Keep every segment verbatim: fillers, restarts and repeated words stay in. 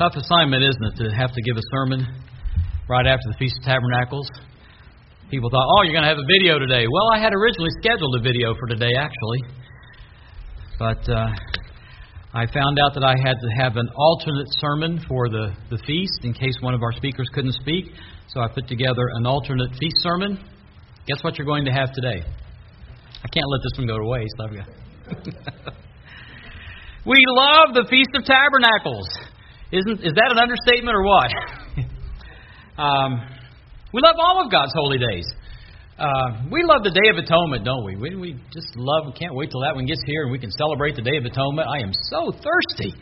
Tough assignment, isn't it, to have to give a sermon right after the Feast of Tabernacles? People thought, oh, you're going to have a video today. Well, I had originally scheduled a video for today, actually. But uh, I found out that I had to have an alternate sermon for the, the feast in case one of our speakers couldn't speak. So I put together an alternate feast sermon. Guess what you're going to have today? I can't let this one go to waste. I've got We love the Feast of Tabernacles. Isn't is that an understatement or what? um, we love all of God's holy days. Uh, we love the Day of Atonement, don't we? we? We just love, we can't wait till that one gets here and we can celebrate the Day of Atonement. I am so thirsty.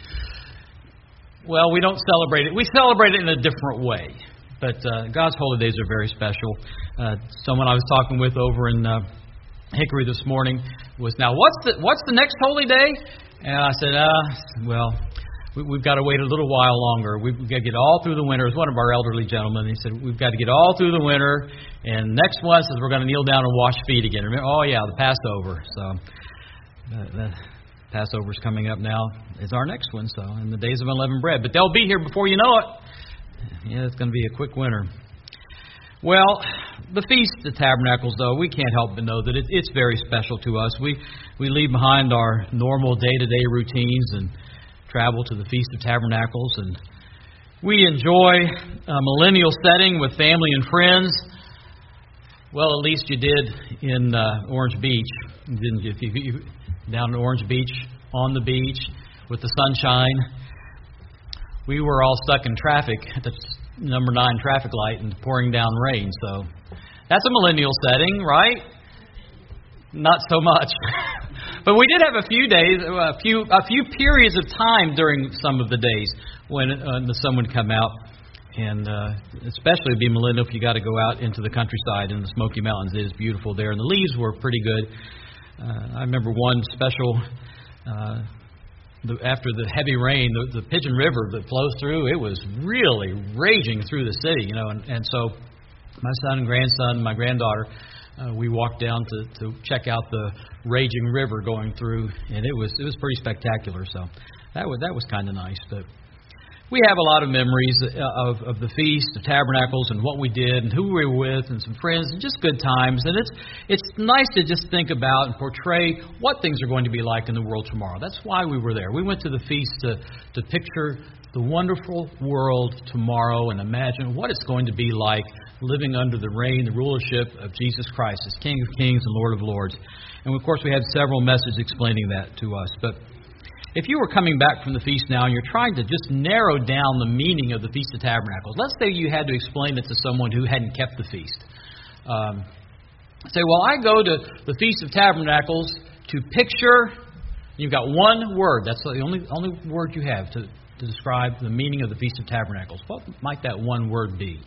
Well, we don't celebrate it. We celebrate it in a different way. But uh, God's holy days are very special. Uh, someone I was talking with over in uh, Hickory this morning was, now, what's the what's the next holy day? And I said, uh, well, we, we've got to wait a little while longer. We've got to get all through the winter. It was one of our elderly gentlemen. He said, we've got to get all through the winter. And next one says we're going to kneel down and wash feet again. Remember, oh, yeah, the Passover. So uh, the Passover's coming up now. It's our next one, so in the days of unleavened bread. But they'll be here before you know it. Yeah, it's going to be a quick winter. Well, the Feast of Tabernacles, though, we can't help but know that it, it's very special to us. We we leave behind our normal day-to-day routines and travel to the Feast of Tabernacles, and we enjoy a millennial setting with family and friends. Well, at least you did in uh, Orange Beach, didn't you? If you, you down in Orange Beach, on the beach, with the sunshine. We were all stuck in traffic at the number nine traffic light and pouring down rain. So that's a millennial setting, right? Not so much. But we did have a few days, a few a few periods of time during some of the days when uh, the sun would come out. And uh, especially be millennial if you got to go out into the countryside in the Smoky Mountains. It is beautiful there. And the leaves were pretty good. Uh, I remember one special... Uh, The, after the heavy rain, the, the Pigeon River that flows through, it was really raging through the city, you know. And, and so my son and grandson, my granddaughter, uh, we walked down to, to check out the raging river going through, and it was it was pretty spectacular. So that was that was kind of nice. But we have a lot of memories of, of the Feast of Tabernacles and what we did and who we were with and some friends and just good times. And it's it's nice to just think about and portray what things are going to be like in the world tomorrow. That's why we were there. We went to the feast to, to picture the wonderful world tomorrow and imagine what it's going to be like living under the reign, the rulership of Jesus Christ as King of Kings and Lord of Lords. And, of course, we had several messages explaining that to us. But if you were coming back from the feast now and you're trying to just narrow down the meaning of the Feast of Tabernacles, let's say you had to explain it to someone who hadn't kept the feast. Um, say, well, I go to the Feast of Tabernacles to picture, you've got one word, that's the only only word you have to, to describe the meaning of the Feast of Tabernacles. What might that one word be?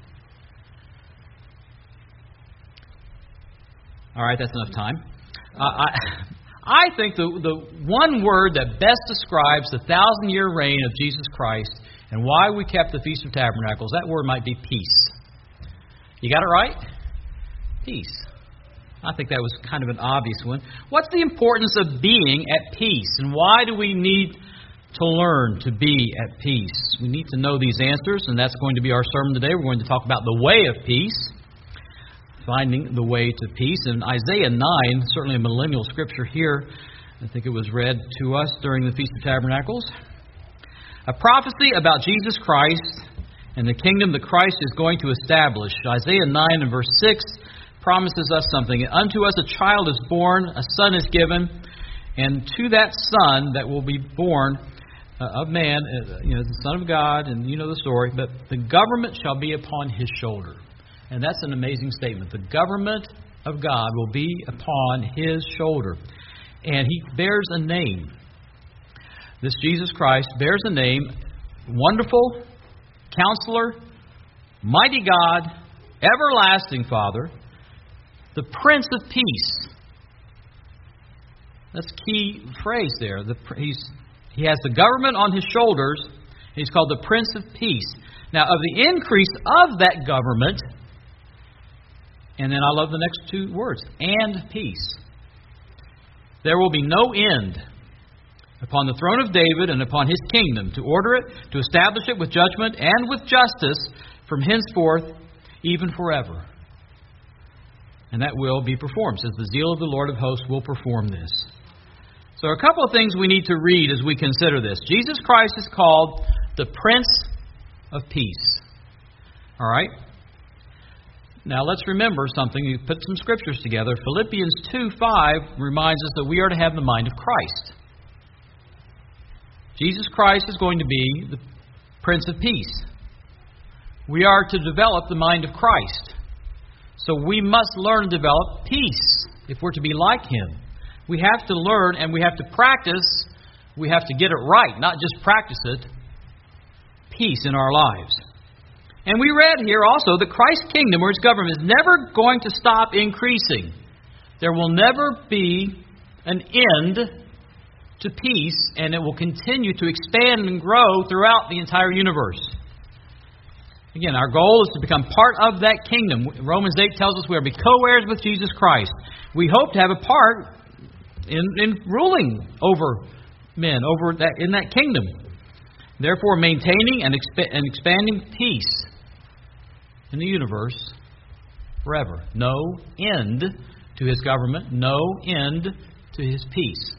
All right, that's enough time. Uh, I... I think the, the one word that best describes the thousand-year reign of Jesus Christ and why we kept the Feast of Tabernacles, that word might be peace. You got it right? Peace. I think that was kind of an obvious one. What's the importance of being at peace, and why do we need to learn to be at peace? We need to know these answers, and that's going to be our sermon today. We're going to talk about the way of peace. Finding the way to peace. In Isaiah nine, certainly a millennial scripture here, I think it was read to us during the Feast of Tabernacles. A prophecy about Jesus Christ and the kingdom that Christ is going to establish. Isaiah nine and verse six promises us something. Unto us a child is born, a son is given, and to that son that will be born uh, of man, uh, you know, the Son of God, and you know the story, but the government shall be upon his shoulder. And that's an amazing statement. The government of God will be upon his shoulder. And he bears a name. This Jesus Christ bears a name, Wonderful, Counselor, Mighty God, Everlasting Father, the Prince of Peace. That's a key phrase there. The, he's, he has the government on his shoulders. He's called the Prince of Peace. Now, of the increase of that government, and then I love the next two words, and peace. There will be no end upon the throne of David and upon his kingdom, to order it, to establish it with judgment and with justice from henceforth, even forever. And that will be performed, says the zeal of the Lord of hosts will perform this. So a couple of things we need to read as we consider this. Jesus Christ is called the Prince of Peace. All right? Now let's remember something. You put some scriptures together. Philippians two five reminds us that we are to have the mind of Christ. Jesus Christ is going to be the Prince of Peace. We are to develop the mind of Christ. So we must learn to develop peace if we're to be like Him. We have to learn and we have to practice. We have to get it right, not just practice it. Peace in our lives. And we read here also that Christ's kingdom or His government is never going to stop increasing. There will never be an end to peace, and it will continue to expand and grow throughout the entire universe. Again, our goal is to become part of that kingdom. Romans eight tells us we are to be co-heirs with Jesus Christ. We hope to have a part in, in ruling over men, over that in that kingdom. Therefore, maintaining and, exp- and expanding peace in the universe forever. No end to His government. No end to His peace.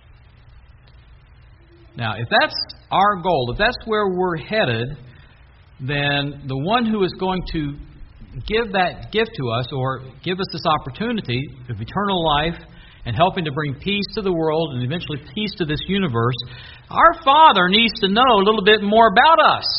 Now, if that's our goal, if that's where we're headed, then the one who is going to give that gift to us or give us this opportunity of eternal life and helping to bring peace to the world and eventually peace to this universe, our Father needs to know a little bit more about us.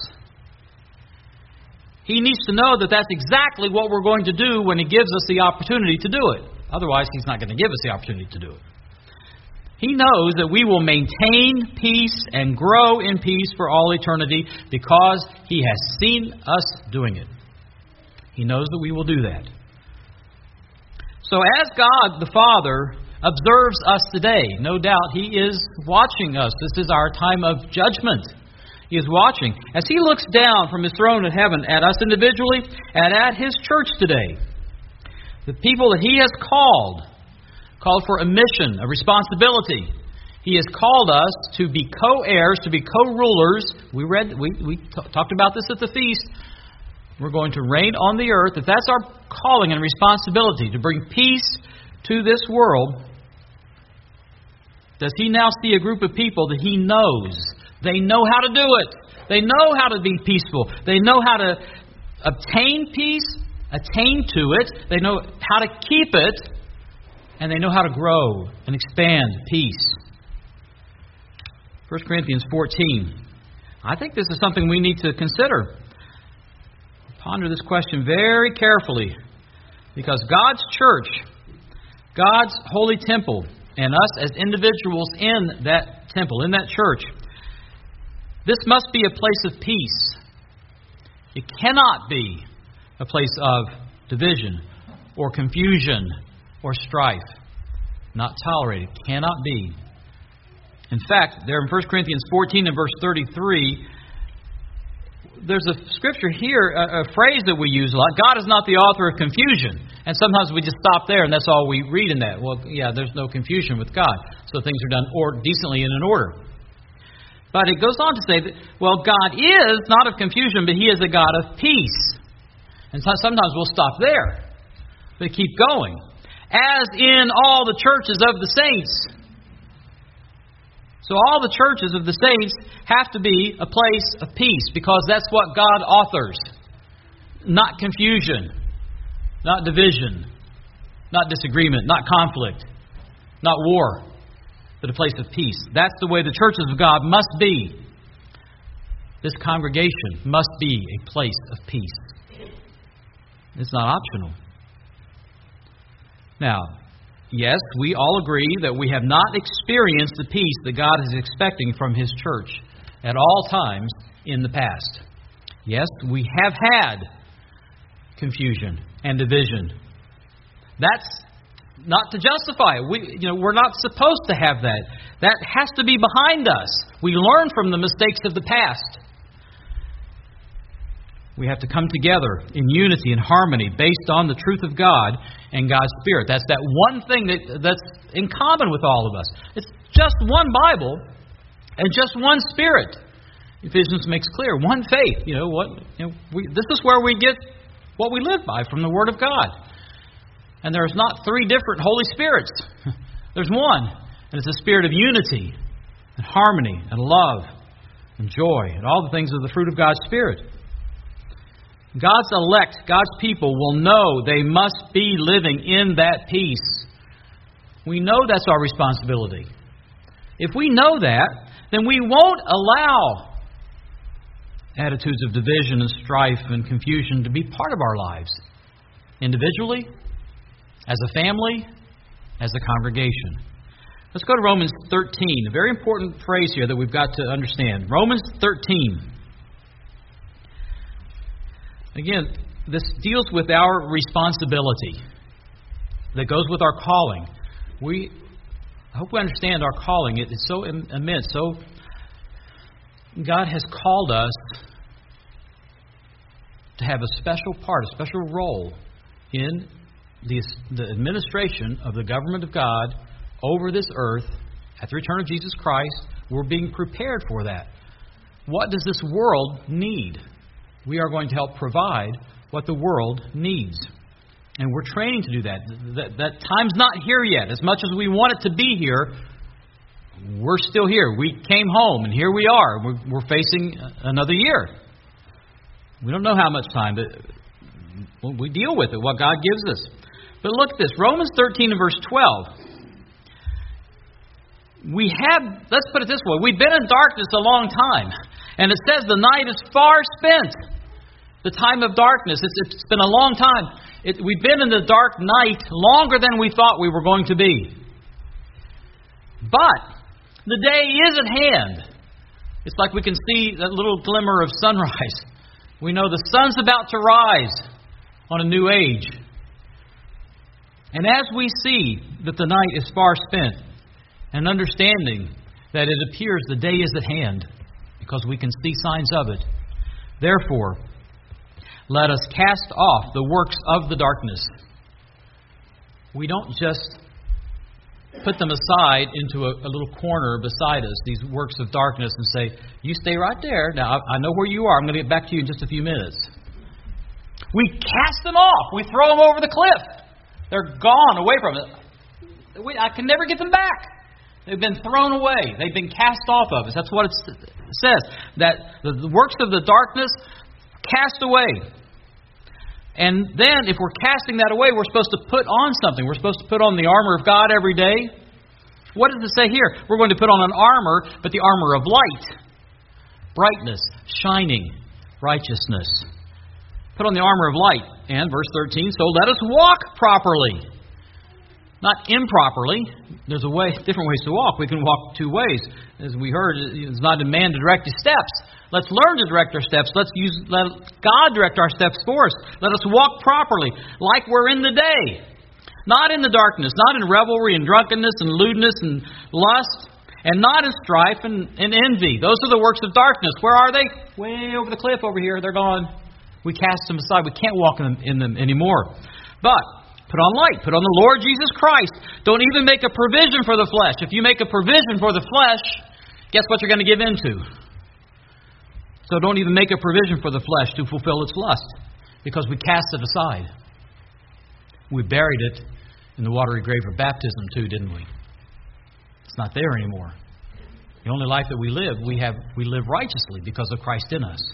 He needs to know that that's exactly what we're going to do when He gives us the opportunity to do it. Otherwise, He's not going to give us the opportunity to do it. He knows that we will maintain peace and grow in peace for all eternity because He has seen us doing it. He knows that we will do that. So as God the Father observes us today, no doubt He is watching us. This is our time of judgment. He is watching. As He looks down from His throne in heaven at us individually and at His church today, the people that He has called, called for a mission, a responsibility. He has called us to be co-heirs, to be co-rulers. We read, we, we t- talked about this at the feast. We're going to reign on the earth. If that's our calling and responsibility, to bring peace to this world, does He now see a group of people that He knows? They know how to do it. They know how to be peaceful. They know how to obtain peace, attain to it. They know how to keep it. And they know how to grow and expand peace. First Corinthians fourteen. I think this is something we need to consider. Ponder this question very carefully. Because God's church, God's holy temple, and us as individuals in that temple, in that church, this must be a place of peace. It cannot be a place of division or confusion or strife. Not tolerated. Cannot be. In fact, there in First Corinthians fourteen and verse thirty-three, there's a scripture here, a, a phrase that we use a lot. God is not the author of confusion. And sometimes we just stop there and that's all we read in that. Well, yeah, there's no confusion with God. So things are done or decently and in order. But it goes on to say that, well, God is not of confusion, but He is a God of peace. And so sometimes we'll stop there. But keep going. As in all the churches of the saints. So all the churches of the saints have to be a place of peace because that's what God authors. Not confusion, not division, not disagreement, not conflict, not war, but a place of peace. That's the way the churches of God must be. This congregation must be a place of peace. It's not optional. Now, yes, we all agree that we have not experienced the peace that God is expecting from His church at all times in the past. Yes, we have had confusion and division. That's not to justify it. We, you know, we're not supposed to have that. That has to be behind us. We learn from the mistakes of the past. We have to come together in unity and harmony based on the truth of God and God's Spirit. That's that one thing that, that's in common with all of us. It's just one Bible, And just one Spirit. Ephesians makes clear, one faith. You know what? You know, we, this is where we get what we live by from the Word of God. And there's not three different Holy Spirits. There's one. And it's a spirit of unity and harmony and love and joy and all the things of the fruit of God's Spirit. God's elect, God's people will know they must be living in that peace. We know that's our responsibility. If we know that, then we won't allow attitudes of division and strife and confusion to be part of our lives. Individually, as a family, as a congregation. Let's go to Romans thirteen. A very important phrase here that we've got to understand. Romans thirteen. Again, this deals with our responsibility that goes with our calling. We, I hope we understand our calling. It is so immense. So God has called us to have a special part, a special role in the, the administration of the government of God over this earth at the return of Jesus Christ. We're being prepared for that. What does this world need? We are going to help provide what the world needs. And we're training to do that. That, that time's not here yet. As much as we want it to be here, we're still here. We came home, and here we are. We're, we're facing another year. We don't know how much time, but we deal with it, what God gives us. But look at this. Romans thirteen and verse twelve. We have, let's put it this way, we've been in darkness a long time. And it says the night is far spent. The time of darkness. It's, it's been a long time. It, we've been in the dark night longer than we thought we were going to be. But the day is at hand. It's like we can see that little glimmer of sunrise. We know the sun's about to rise on a new age. And as we see that the night is far spent, and understanding that it appears the day is at hand, because we can see signs of it, therefore, let us cast off the works of the darkness. We don't just put them aside into a, a little corner beside us, these works of darkness, and say, you stay right there. Now, I, I know where you are. I'm going to get back to you in just a few minutes. We cast them off. We throw them over the cliff. They're gone away from it. We, I can never get them back. They've been thrown away. They've been cast off of us. That's what it says. That the, the works of the darkness cast away. And then, if we're casting that away, we're supposed to put on something. We're supposed to put on the armor of God every day. What does it say here? We're going to put on an armor, but the armor of light. Brightness, shining, righteousness. Put on the armor of light. And, verse thirteen, so let us walk properly. Not improperly. There's a way, different ways to walk. We can walk two ways. As we heard, it's not in man to direct his steps. Let's learn to direct our steps. Let's use let God direct our steps for us. Let us walk properly, like we're in the day. Not in the darkness, not in revelry and drunkenness and lewdness and lust, and not in strife and, and envy. Those are the works of darkness. Where are they? Way over the cliff over here. They're gone. We cast them aside. We can't walk in them, in them anymore. But put on light. Put on the Lord Jesus Christ. Don't even make a provision for the flesh. If you make a provision for the flesh, guess what you're going to give into? So don't even make a provision for the flesh to fulfill its lust, because we cast it aside. We buried it in the watery grave of baptism too, didn't we? It's not there anymore. The only life that we live, we have we live righteously because of Christ in us.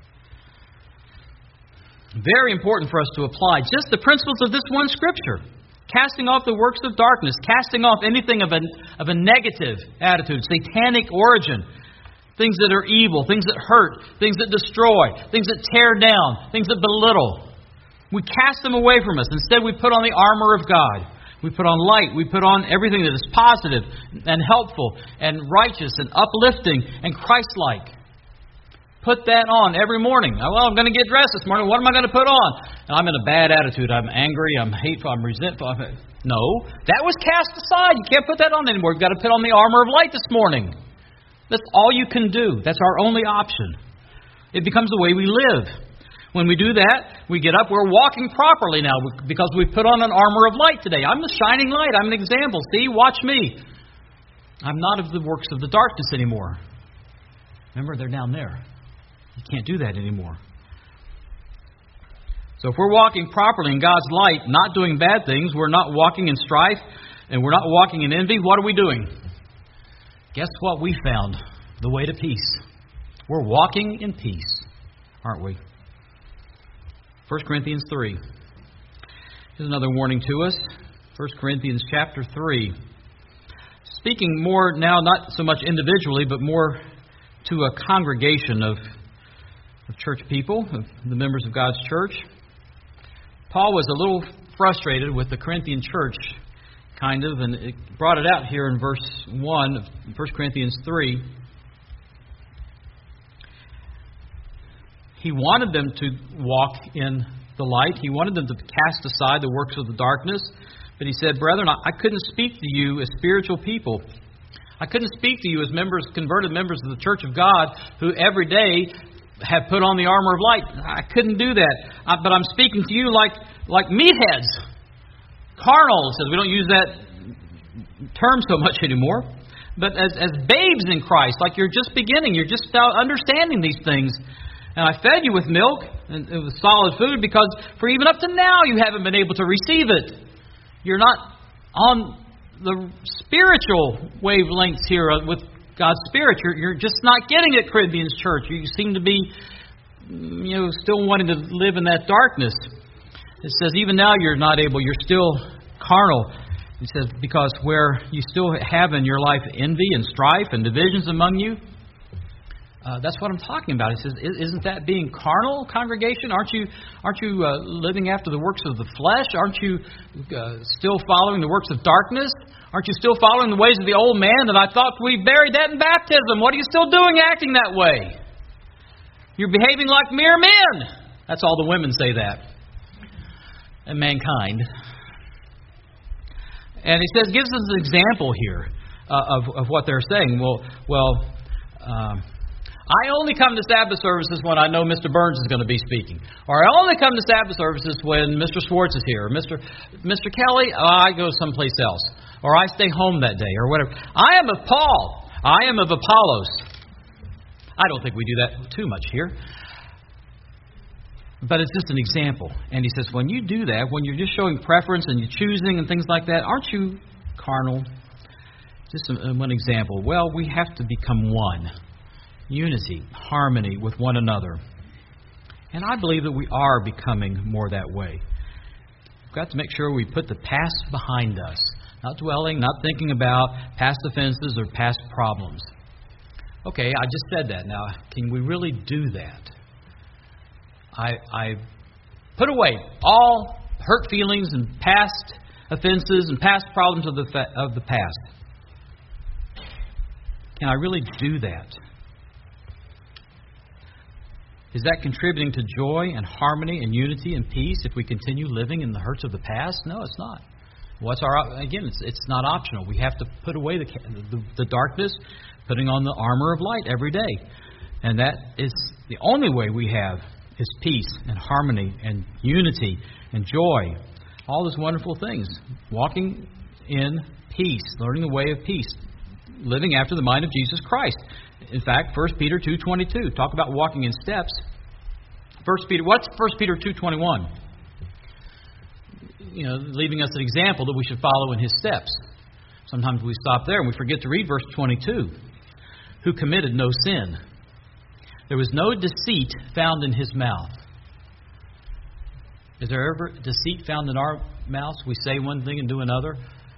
Very important for us to apply just the principles of this one Scripture. Casting off the works of darkness, casting off anything of a, of a negative attitude, satanic origin, things that are evil, things that hurt, things that destroy, things that tear down, things that belittle. We cast them away from us. Instead, we put on the armor of God. We put on light. We put on everything that is positive and helpful and righteous and uplifting and Christ-like. Put that on every morning. Well, I'm going to get dressed this morning. What am I going to put on? And I'm in a bad attitude. I'm angry. I'm hateful. I'm resentful. I'm... No, that was cast aside. You can't put that on anymore. You've got to put on the armor of light this morning. That's all you can do. That's our only option. It becomes the way we live. When we do that, we get up. We're walking properly now because we've put on an armor of light today. I'm the shining light. I'm an example. See, watch me. I'm not of the works of the darkness anymore. Remember, they're down there. You can't do that anymore. So if we're walking properly in God's light, not doing bad things, we're not walking in strife, and we're not walking in envy, what are we doing? Guess what we found? The way to peace. We're walking in peace, aren't we? First Corinthians three. Here's another warning to us. First Corinthians chapter three. Speaking more now, not so much individually, but more to a congregation of, of church people, of the members of God's church. Paul was a little frustrated with the Corinthian church, kind of, and it brought it out here in verse one of First Corinthians three. He wanted them to walk in the light. He wanted them to cast aside the works of the darkness. But he said, brethren, I couldn't speak to you as spiritual people. I couldn't speak to you as members, converted members of the church of God who every day have put on the armor of light. I couldn't do that. I, but I'm speaking to you like, like meatheads. Carnal, says we don't use that term so much anymore. But as, as babes in Christ, like you're just beginning, you're just understanding these things. And I fed you with milk, and it was solid food, because for even up to now you haven't been able to receive it. You're not on the spiritual wavelengths here with God's Spirit. You're, you're just not getting it, Corinthians church. You seem to be, you know, still wanting to live in that darkness. It says even now you're not able. You're still carnal. It says because where you still have in your life envy and strife and divisions among you. Uh, that's what I'm talking about. He says, isn't that being carnal, congregation? Aren't you aren't you uh, living after the works of the flesh? Aren't you uh, still following the works of darkness? Aren't you still following the ways of the old man that I thought we buried that in baptism? What are you still doing acting that way? You're behaving like mere men. That's all the women say that. And mankind. And he says, gives us an example here uh, of, of what they're saying. Well, well. Um, I only come to Sabbath services when I know Mister Burns is going to be speaking. Or I only come to Sabbath services when Mister Swartz is here. Or Mister Mister Kelly, oh, I go someplace else. Or I stay home that day, or whatever. I am of Paul. I am of Apollos. I don't think we do that too much here. But it's just an example. And he says, when you do that, when you're just showing preference and you're choosing and things like that, aren't you carnal? Just one example. Well, we have to become one. Unity, harmony with one another. And I believe that we are becoming more that way. We've got to make sure we put the past behind us. Not dwelling, not thinking about past offenses or past problems. Okay, I just said that. Now, can we really do that? I, I put away all hurt feelings and past offenses and past problems of the fa- of the past. Can I really do that? Is that contributing to joy and harmony and unity and peace if we continue living in the hurts of the past? No, it's not. What's our again? It's it's not optional. We have to put away the, the the darkness, putting on the armor of light every day, and that is the only way we have is peace and harmony and unity and joy. All those wonderful things. Walking in peace, learning the way of peace, living after the mind of Jesus Christ. In fact, First Peter two twenty-two, talk about walking in steps. First Peter, what's First Peter two twenty-one? You know, leaving us an example that we should follow in his steps. Sometimes we stop there and we forget to read verse twenty-two. Who committed no sin. There was no deceit found in his mouth. Is there ever deceit found in our mouths? We say one thing and do another.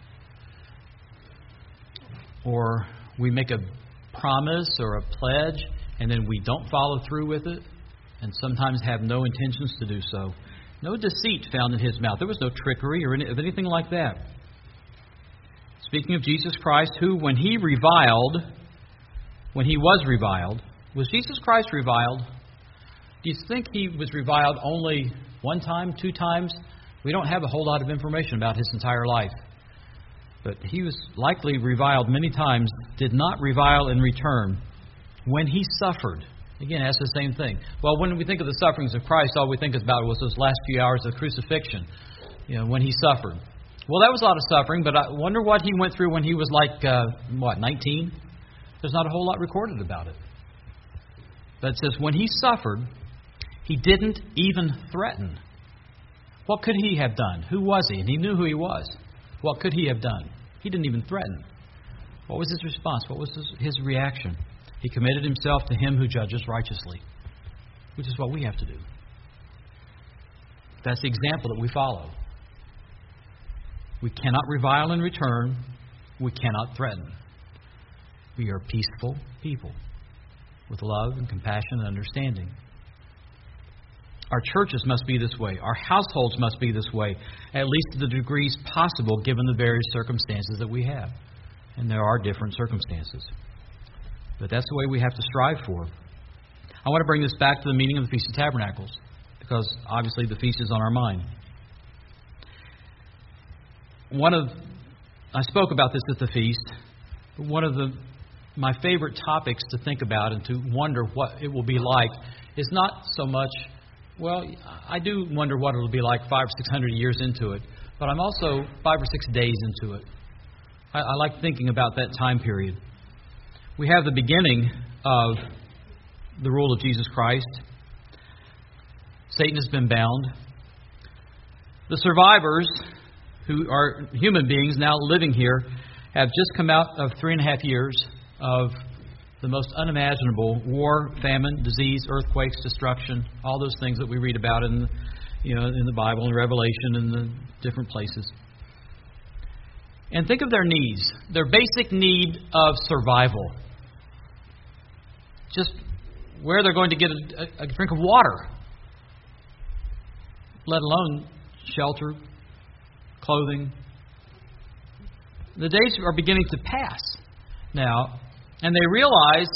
Or we make a promise or a pledge and then we don't follow through with it, and sometimes have no intentions to do so. No deceit found in his mouth. There was no trickery or any, of anything like that. Speaking of Jesus Christ, who when he reviled, when he was reviled, was Jesus Christ reviled? Do you think he was reviled only one time, two times? We don't have a whole lot of information about his entire life. But he was likely reviled many times, did not revile in return. When he suffered, again, that's the same thing. Well, when we think of the sufferings of Christ, all we think about was those last few hours of crucifixion, you know, when he suffered. Well, that was a lot of suffering, but I wonder what he went through when he was like, uh, what, nineteen? There's not a whole lot recorded about it. But it says, when He suffered, He didn't even threaten. What could He have done? Who was He? And He knew who He was. What could He have done? He didn't even threaten. What was His response? What was His, his reaction? He committed Himself to Him who judges righteously, which is what we have to do. That's the example that we follow. We cannot revile in return. We cannot threaten. We are peaceful people with love and compassion and understanding. Our churches must be this way. Our households must be this way, at least to the degrees possible given the various circumstances that we have. And there are different circumstances. But that's the way we have to strive for. I want to bring this back to the meaning of the Feast of Tabernacles, because obviously the feast is on our mind. One of I spoke about this at the feast. One of the my favorite topics to think about and to wonder what it will be like is not so much, well, I do wonder what it will be like five or six hundred years into it, but I'm also five or six days into it. I, I like thinking about that time period. We have the beginning of the rule of Jesus Christ. Satan has been bound. The survivors, who are human beings now living here, have just come out of three and a half years of the most unimaginable war, famine, disease, earthquakes, destruction, all those things that we read about in, you know, in the Bible and Revelation and the different places. And think of their needs, their basic need of survival. Just where they're going to get a, a drink of water, let alone shelter, clothing. The days are beginning to pass now, and they realize,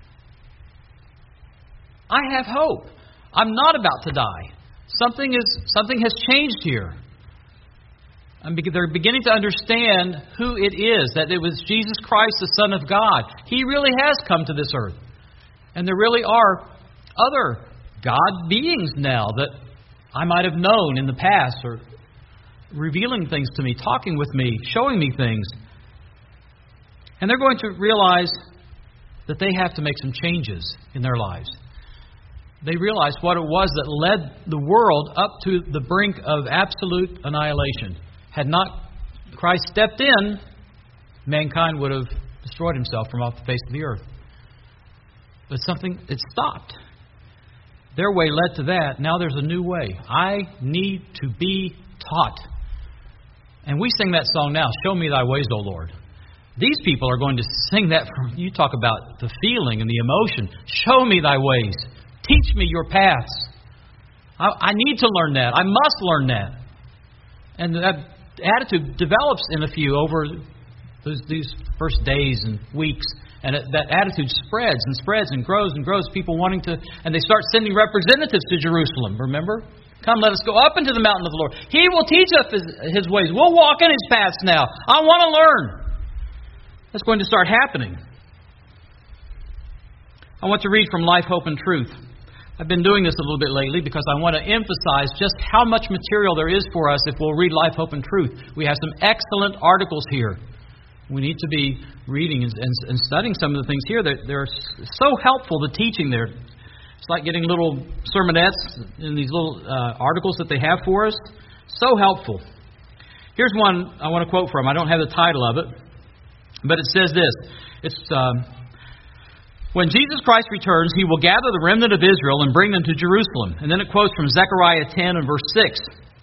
I have hope. I'm not about to die. Something is something has changed here. And they're beginning to understand who it is, that it was Jesus Christ, the Son of God. He really has come to this earth. And there really are other God beings now that I might have known in the past, or revealing things to me, talking with me, showing me things. And they're going to realize that they have to make some changes in their lives. They realize what it was that led the world up to the brink of absolute annihilation. Had not Christ stepped in, mankind would have destroyed himself from off the face of the earth. But something, it stopped. Their way led to that. Now there's a new way. I need to be taught. And we sing that song now, Show Me Thy Ways, O Lord. These people are going to sing that. From, you talk about the feeling and the emotion. Show me Thy ways. Teach me your paths. I, I need to learn that. I must learn that. And that attitude develops in a few over those, these first days and weeks. And it, that attitude spreads and spreads and grows and grows. People wanting to, and they start sending representatives to Jerusalem. Remember? Come, let us go up into the mountain of the Lord. He will teach us his, his ways. We'll walk in His paths now. I want to learn. That's going to start happening. I want to read from Life, Hope, and Truth. I've been doing this a little bit lately because I want to emphasize just how much material there is for us if we'll read Life, Hope, and Truth. We have some excellent articles here. We need to be reading and, and, and studying some of the things here. They're, they're so helpful, the teaching there. It's like getting little sermonettes in these little uh, articles that they have for us. So helpful. Here's one I want to quote from. I don't have the title of it, but it says this. It's um, when Jesus Christ returns, He will gather the remnant of Israel and bring them to Jerusalem. And then it quotes from Zechariah ten and verse six.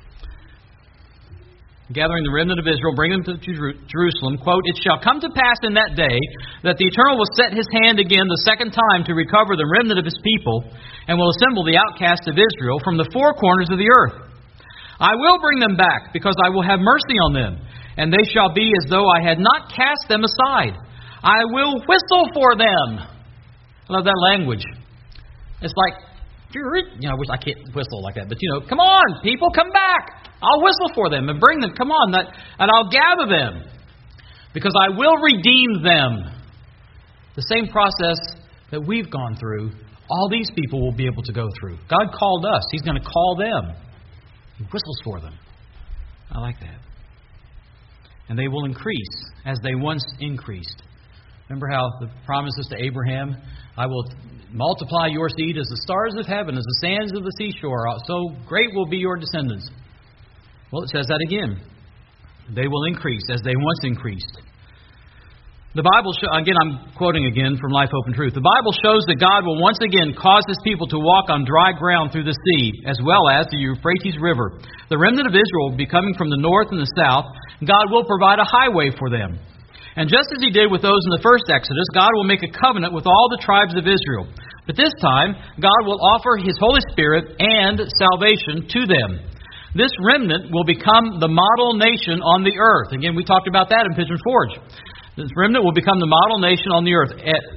Gathering the remnant of Israel, bring them to Jerusalem. Quote, It shall come to pass in that day that the Eternal will set His hand again the second time to recover the remnant of His people, and will assemble the outcast of Israel from the four corners of the earth. I will bring them back, because I will have mercy on them, and they shall be as though I had not cast them aside. I will whistle for them. I love that language. It's like, you know, I wish I can't whistle like that, but you know, come on, people, come back. I'll whistle for them and bring them. Come on, that, and I'll gather them, because I will redeem them. The same process that we've gone through, all these people will be able to go through. God called us. He's going to call them. He whistles for them. I like that. And they will increase as they once increased. Remember how the promises to Abraham, I will multiply your seed as the stars of heaven, as the sands of the seashore. So great will be your descendants. Well, it says that again. They will increase as they once increased. The Bible, show, again, I'm quoting again from Life, Hope, and Truth. The Bible shows that God will once again cause His people to walk on dry ground through the sea, as well as the Euphrates River. The remnant of Israel will be coming from the north and the south. God will provide a highway for them. And just as He did with those in the first Exodus, God will make a covenant with all the tribes of Israel. But this time, God will offer His Holy Spirit and salvation to them. This remnant will become the model nation on the earth. Again, we talked about that in Pigeon Forge. This remnant will become the model nation on the earth.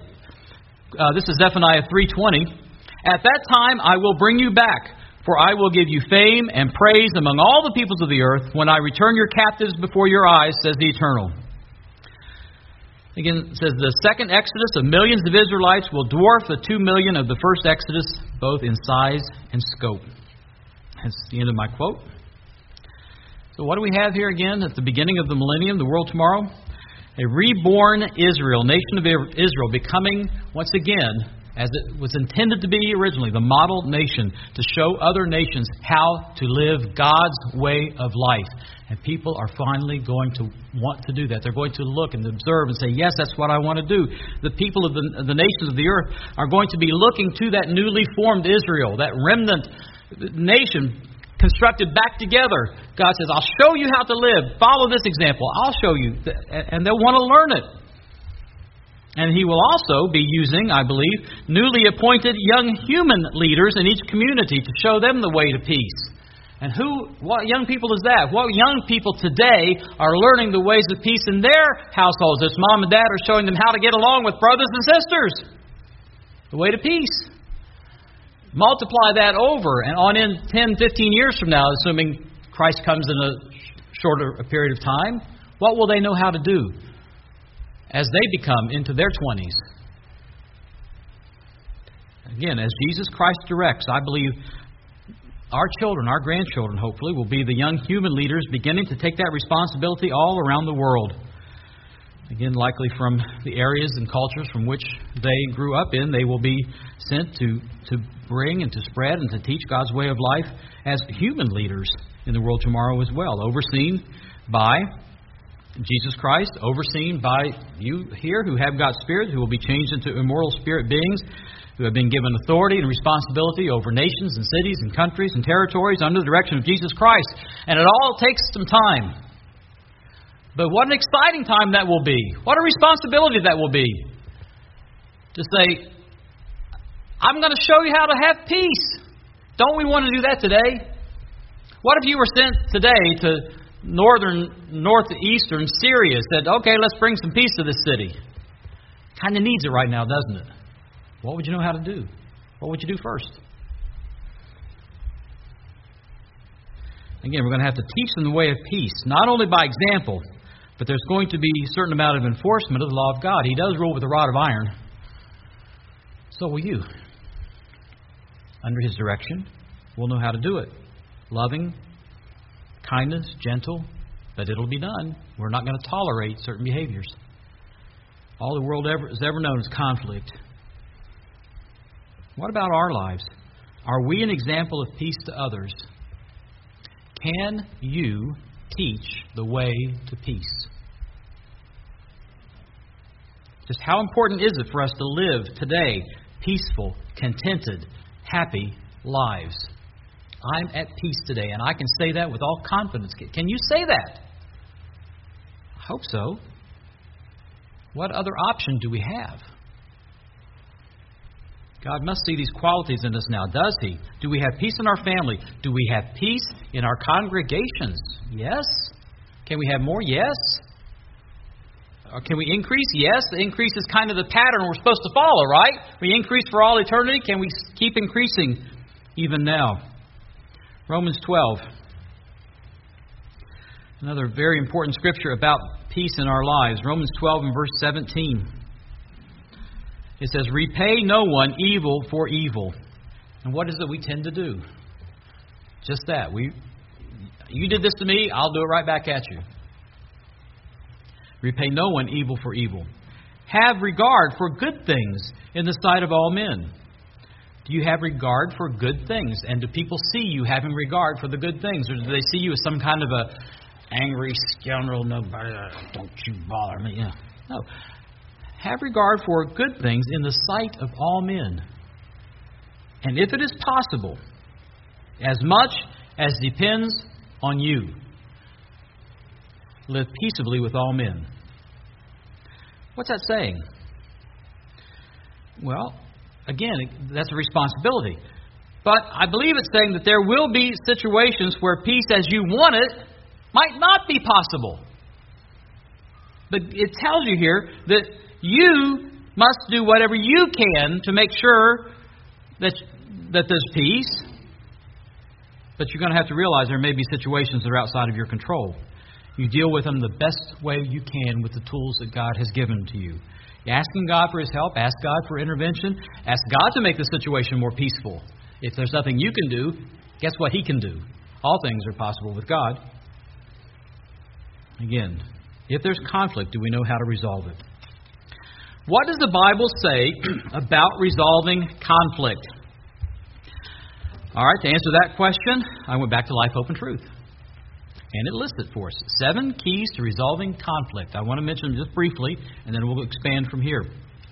Uh, this is Zephaniah three twenty. At that time I will bring you back, for I will give you fame and praise among all the peoples of the earth when I return your captives before your eyes, says the Eternal. Again, it says the second Exodus of millions of Israelites will dwarf the two million of the first Exodus, both in size and scope. That's the end of my quote. So what do we have here again at the beginning of the millennium, the world tomorrow? A reborn Israel, nation of Israel, becoming, once again, as it was intended to be originally, the model nation to show other nations how to live God's way of life. And people are finally going to want to do that. They're going to look and observe and say, yes, that's what I want to do. The people of the, the nations of the earth are going to be looking to that newly formed Israel, that remnant nation constructed back together. God says, I'll show you how to live. Follow this example. I'll show you. And they'll want to learn it. And He will also be using, I believe, newly appointed young human leaders in each community to show them the way to peace. And who, what young people is that? What young people today are learning the ways of peace in their households? As mom and dad are showing them how to get along with brothers and sisters. The way to peace. Multiply that over, and on in ten, fifteen years from now, assuming Christ comes in a shorter a period of time, what will they know how to do as they become into their twenties? Again, as Jesus Christ directs, I believe our children, our grandchildren, hopefully, will be the young human leaders beginning to take that responsibility all around the world. Again, likely from the areas and cultures from which they grew up in, they will be sent to, to bring and to spread and to teach God's way of life as human leaders in the world tomorrow as well, overseen by Jesus Christ, overseen by you here who have God's Spirit, who will be changed into immortal spirit beings, who have been given authority and responsibility over nations and cities and countries and territories under the direction of Jesus Christ. And it all takes some time. But what an exciting time that will be. What a responsibility that will be. To say, I'm going to show you how to have peace. Don't we want to do that today? What if you were sent today to northern, northeastern Syria and said, okay, let's bring some peace to this city. Kind of needs it right now, doesn't it? What would you know how to do? What would you do first? Again, we're going to have to teach them the way of peace, not only by example, but there's going to be a certain amount of enforcement of the law of God. He does rule with a rod of iron. So will you. Under His direction, we'll know how to do it. Loving, kindness, gentle, but it'll be done. We're not going to tolerate certain behaviors. All the world ever has ever known is conflict. What about our lives? Are we an example of peace to others? Can you teach the way to peace? Just how important is it for us to live today peaceful, contented, happy lives? I'm at peace today, and I can say that with all confidence. Can you say that? I hope so. What other option do we have? God must see these qualities in us now, does He? Do we have peace in our family? Do we have peace in our congregations? Yes. Can we have more? Yes. Or can we increase? Yes. The increase is kind of the pattern we're supposed to follow, right? We increase for all eternity. Can we keep increasing even now? Romans twelve. Another very important scripture about peace in our lives. Romans twelve and verse seventeen. It says, repay no one evil for evil. And what is it we tend to do? Just that. We, you did this to me, I'll do it right back at you. Repay no one evil for evil. Have regard for good things in the sight of all men. Do you have regard for good things? And do people see you having regard for the good things? Or do they see you as some kind of a angry scoundrel? Nobody, uh, don't you bother me. Yeah. No. Have regard for good things in the sight of all men. And if it is possible, as much as depends on you, live peaceably with all men. What's that saying? Well, again, that's a responsibility. But I believe it's saying that there will be situations where peace as you want it might not be possible. But it tells you here that you must do whatever you can to make sure that, that there's peace. But you're going to have to realize there may be situations that are outside of your control. You deal with them the best way you can with the tools that God has given to you. You're asking God for His help. Ask God for intervention. Ask God to make the situation more peaceful. If there's nothing you can do, guess what He can do? All things are possible with God. Again, if there's conflict, do we know how to resolve it? What does the Bible say about resolving conflict? All right, to answer that question, I went back to Life, Hope, and Truth. And it lists it for us. Seven keys to resolving conflict. I want to mention them just briefly, and then we'll expand from here.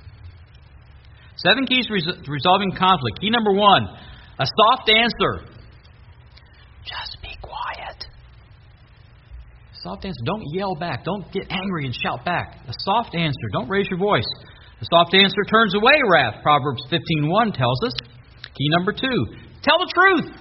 Seven keys to, res- to resolving conflict. Key number one, a soft answer. Just be quiet. Soft answer. Don't yell back. Don't get angry and shout back. A soft answer. Don't raise your voice. A soft answer turns away wrath. Proverbs fifteen one tells us. Key number two, tell the truth.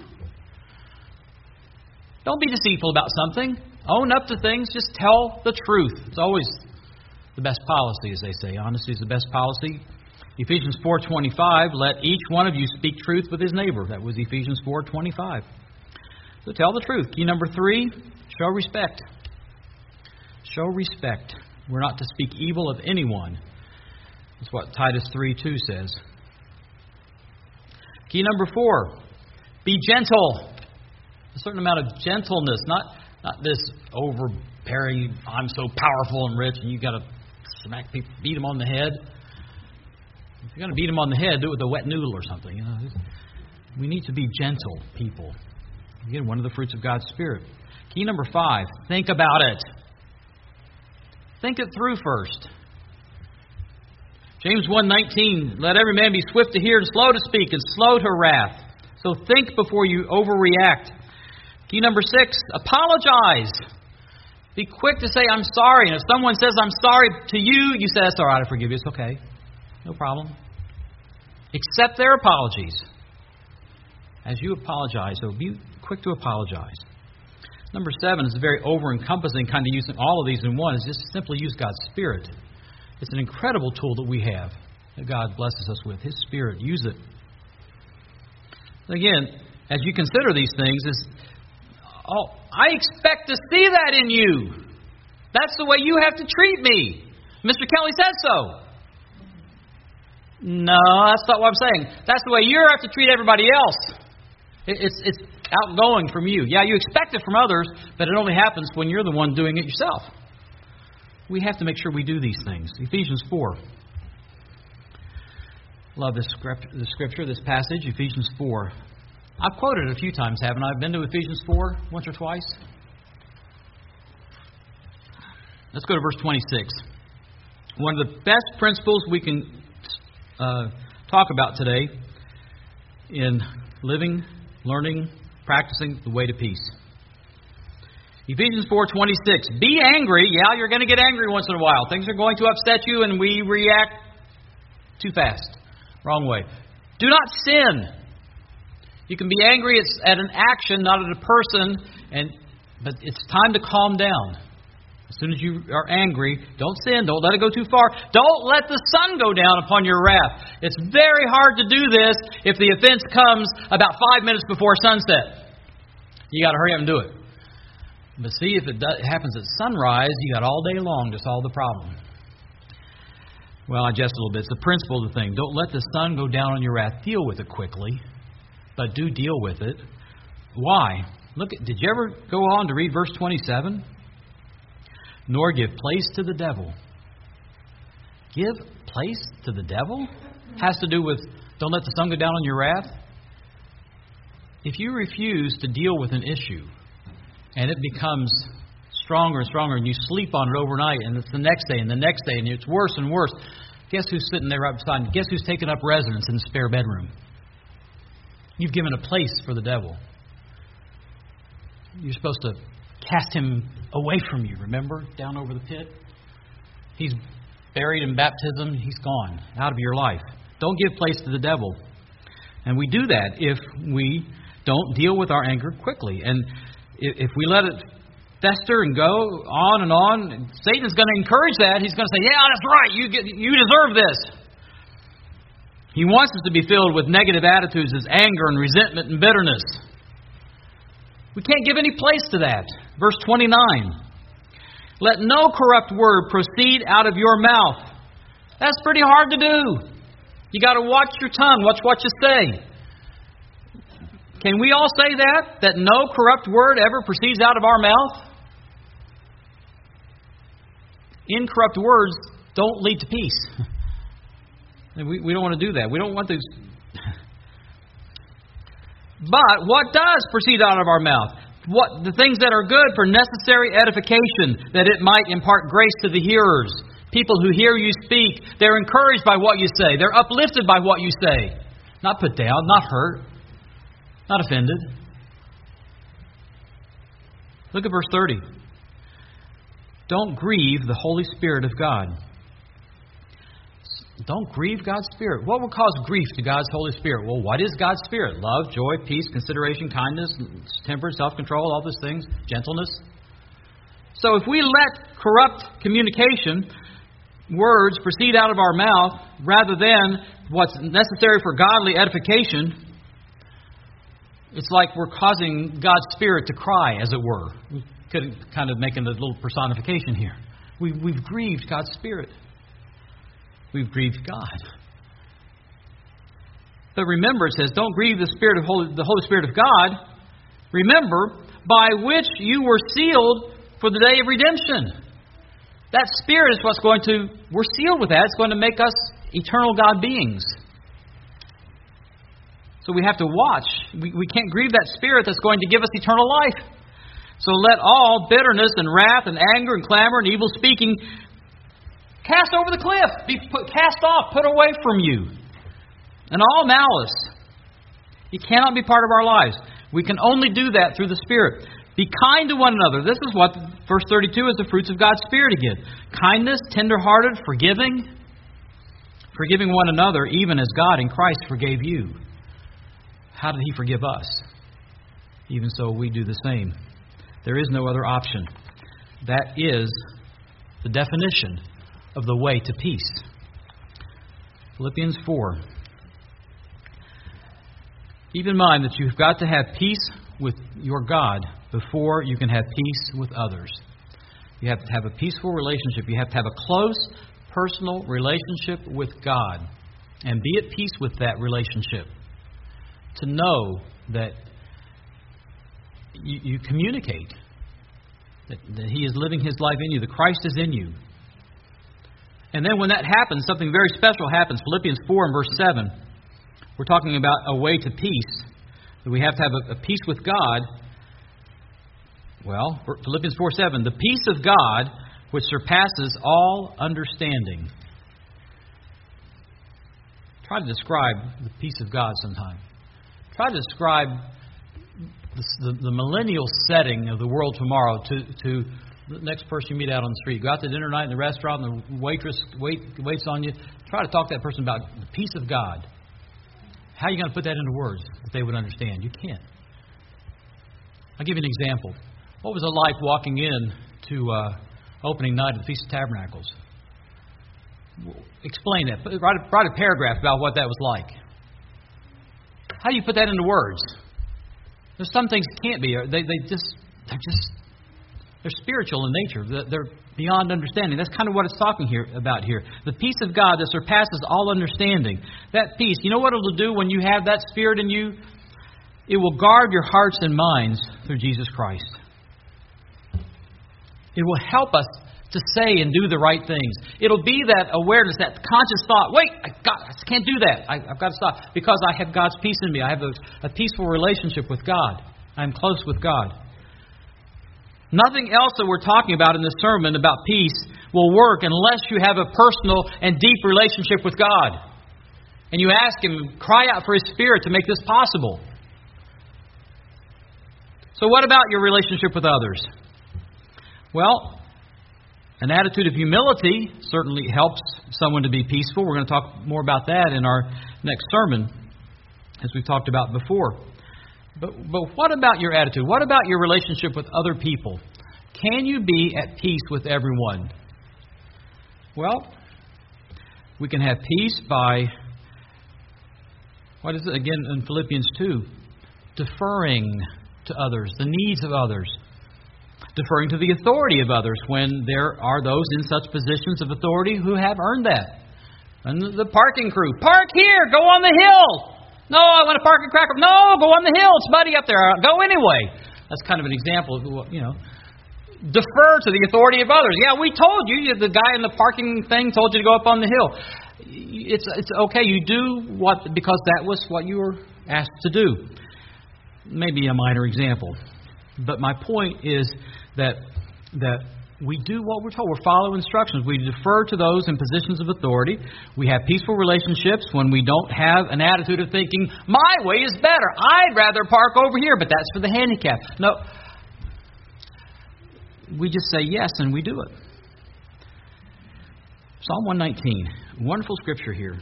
Don't be deceitful about something. Own up to things. Just tell the truth. It's always the best policy, as they say. Honesty is the best policy. Ephesians four twenty-five, let each one of you speak truth with his neighbor. That was Ephesians four twenty-five. So tell the truth. Key number three, show respect. Show respect. We're not to speak evil of anyone. That's what Titus three two says. Key number four, be gentle. A certain amount of gentleness, not not this overbearing, I'm so powerful and rich, and you've got to smack people, beat them on the head. If you're going to beat them on the head, do it with a wet noodle or something. You know, we need to be gentle people. Again, one of the fruits of God's Spirit. Key number five, think about it. Think it through first. James one nineteen, let every man be swift to hear and slow to speak and slow to wrath. So think before you overreact. Key number six, apologize. Be quick to say, I'm sorry. And if someone says, I'm sorry to you, you say, that's all right, I forgive you. It's okay. No problem. Accept their apologies. As you apologize, so be quick to apologize. Number seven is a very over-encompassing kind of using all of these in one, is just simply use God's Spirit. It's an incredible tool that we have, that God blesses us with. His Spirit, use it. Again, as you consider these things, is oh, I expect to see that in you. That's the way you have to treat me. Mister Kelly said so. No, that's not what I'm saying. That's the way you have to treat everybody else. It's it's outgoing from you. Yeah, you expect it from others, but it only happens when you're the one doing it yourself. We have to make sure we do these things. Ephesians four. Love this scripture, this passage, Ephesians four. I've quoted it a few times, haven't I? I've been to Ephesians four once or twice. Let's go to verse twenty-six. One of the best principles we can uh, talk about today in living, learning, practicing the way to peace. Ephesians four twenty-six. Be angry. Yeah, you're going to get angry once in a while. Things are going to upset you and we react too fast. Wrong way. Do not sin. You can be angry at an action, not at a person, and but it's time to calm down. As soon as you are angry, don't sin. Don't let it go too far. Don't let the sun go down upon your wrath. It's very hard to do this if the offense comes about five minutes before sunset. You got to hurry up and do it. But see, if it does, happens at sunrise, you got all day long to solve the problem. Well, I jest a little bit. It's the principle of the thing. Don't let the sun go down on your wrath. Deal with it quickly, but do deal with it. Why? Look, did you ever go on to read verse twenty-seven? Nor give place to the devil. Give place to the devil? Has to do with Don't let the sun go down on your wrath. If you refuse to deal with an issue and it becomes stronger and stronger and you sleep on it overnight and it's the next day and the next day and it's worse and worse, guess who's sitting there right beside you? Guess who's taking up residence in the spare bedroom? You've given a place for the devil. You're supposed to cast him away from you, remember? Down over the pit. He's buried in baptism. He's gone out of your life. Don't give place to the devil. And we do that if we don't deal with our anger quickly. And if we let it fester and go on and on, Satan's going to encourage that. He's going to say, yeah, that's right. You get, you deserve this. He wants us to be filled with negative attitudes as anger and resentment and bitterness. We can't give any place to that. Verse twenty-nine. Let no corrupt word proceed out of your mouth. That's pretty hard to do. You got to watch your tongue. Watch what you say. Can we all say that? That no corrupt word ever proceeds out of our mouth? Incorrupt words don't lead to peace. We, we don't want to do that. We don't want those. But what does proceed out of our mouth? What the things that are good for necessary edification, that it might impart grace to the hearers. People who hear you speak, they're encouraged by what you say. They're uplifted by what you say. Not put down, not hurt, not offended. Look at verse thirty. Don't grieve the Holy Spirit of God. Don't grieve God's Spirit. What will cause grief to God's Holy Spirit? Well, what is God's Spirit? Love, joy, peace, consideration, kindness, temperance, self-control, all those things, gentleness. So if we let corrupt communication, words proceed out of our mouth rather than what's necessary for godly edification, it's like we're causing God's Spirit to cry, as it were. We could kind of make a little personification here. We, we've grieved God's Spirit. We've grieved God. But remember, it says, don't grieve the Spirit of Holy, the Holy Spirit of God. Remember, by which you were sealed for the day of redemption. That Spirit is what's going to, we're sealed with that. It's going to make us eternal God beings. So we have to watch. We, we can't grieve that Spirit that's going to give us eternal life. So let all bitterness and wrath and anger and clamor and evil speaking cast over the cliff. Be put, cast off. Put away from you. And all malice. It cannot be part of our lives. We can only do that through the Spirit. Be kind to one another. This is what verse thirty-two is the fruits of God's Spirit again. Kindness, tenderhearted, forgiving. Forgiving one another, even as God in Christ forgave you. How did He forgive us? Even so, we do the same. There is no other option. That is the definition of the way to peace. Philippians four. Keep in mind that you've got to have peace with your God before you can have peace with others. You have to have a peaceful relationship. You have to have a close, personal relationship with God. And be at peace with that relationship. To know that you, you communicate. That, that He is living His life in you. That Christ is in you. And then when that happens, something very special happens. Philippians four and verse seven. We're talking about a way to peace. That we have to have a, a peace with God. Well, Philippians four seven. The peace of God which surpasses all understanding. Try to describe the peace of God sometime. Try to describe the, the, the millennial setting of the world tomorrow to, to the next person you meet out on the street. Go out to dinner night in the restaurant and the waitress wait, waits on you. Try to talk to that person about the peace of God. How are you going to put that into words that they would understand? You can't. I'll give you an example. What was it like walking in to uh, opening night of the Feast of Tabernacles? Explain that. Write a, write a paragraph about what that was like. How do you put that into words? There's some things that can't be. They they just they're just they're spiritual in nature. They're beyond understanding. That's kind of what it's talking here about here. The peace of God that surpasses all understanding. That peace. You know what it'll do when you have that Spirit in you? It will guard your hearts and minds through Jesus Christ. It will help us to say and do the right things. It'll be that awareness, that conscious thought, wait, I, got, I can't do that. I, I've got to stop because I have God's peace in me. I have a, a peaceful relationship with God. I'm close with God. Nothing else that we're talking about in this sermon about peace will work unless you have a personal and deep relationship with God. And you ask Him, cry out for His Spirit to make this possible. So what about your relationship with others? Well, an attitude of humility certainly helps someone to be peaceful. We're going to talk more about that in our next sermon, as we've talked about before. But, but what about your attitude? What about your relationship with other people? Can you be at peace with everyone? Well, we can have peace by, what is it again in Philippians two? Deferring to others, the needs of others. Deferring to the authority of others when there are those in such positions of authority who have earned that. And the parking crew, park here, go on the hill. No, I want to park in Cracker. No, go on the hill. It's muddy up there. Go anyway. That's kind of an example of, you know, defer to the authority of others. Yeah, we told you. The guy in the parking thing told you to go up on the hill. It's it's okay. You do what because that was what you were asked to do. Maybe a minor example, but my point is that that. We do what we're told. We follow instructions. We defer to those in positions of authority. We have peaceful relationships when we don't have an attitude of thinking, my way is better. I'd rather park over here, but that's for the handicapped. No. We just say yes, and we do it. Psalm one nineteen. Wonderful scripture here.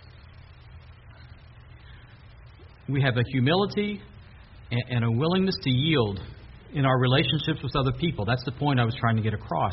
We have a humility and a willingness to yield in our relationships with other people. That's the point I was trying to get across.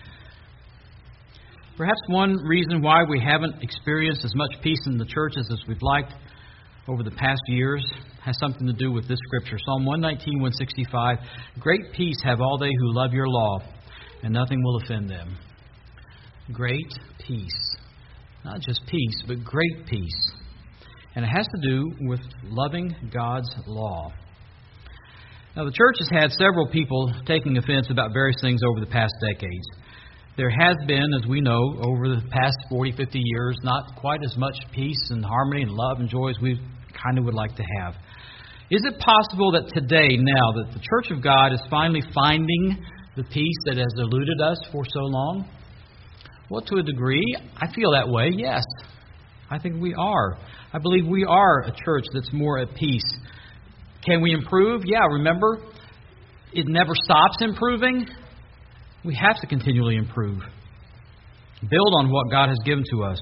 Perhaps one reason why we haven't experienced as much peace in the churches as we'd liked over the past years has something to do with this scripture. Psalm one nineteen, one sixty-five. Great peace have all they who love your law, and nothing will offend them. Great peace. Not just peace, but great peace. And it has to do with loving God's law. Now, the church has had several people taking offense about various things over the past decades. There has been, as we know, over the past forty, fifty years, not quite as much peace and harmony and love and joy as we kind of would like to have. Is it possible that today, now, that the Church of God is finally finding the peace that has eluded us for so long? Well, to a degree, I feel that way, yes. I think we are. I believe we are a church that's more at peace. Can we improve? Yeah, remember, it never stops improving. We have to continually improve. Build on what God has given to us.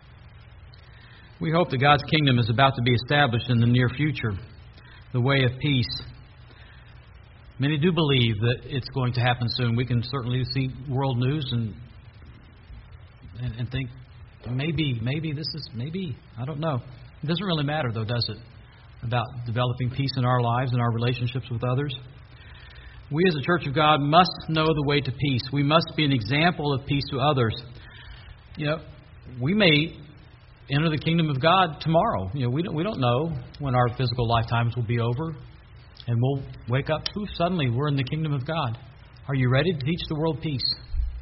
We hope that God's kingdom is about to be established in the near future, the way of peace. Many do believe that it's going to happen soon. We can certainly see world news and and, and think, maybe, maybe this is, maybe, I don't know. It doesn't really matter, though, does it? About developing peace in our lives and our relationships with others. We as a Church of God must know the way to peace. We must be an example of peace to others. You know, we may enter the kingdom of God tomorrow. You know, we don't, we don't know when our physical lifetimes will be over. And we'll wake up, ooh, suddenly we're in the kingdom of God. Are you ready to teach the world peace?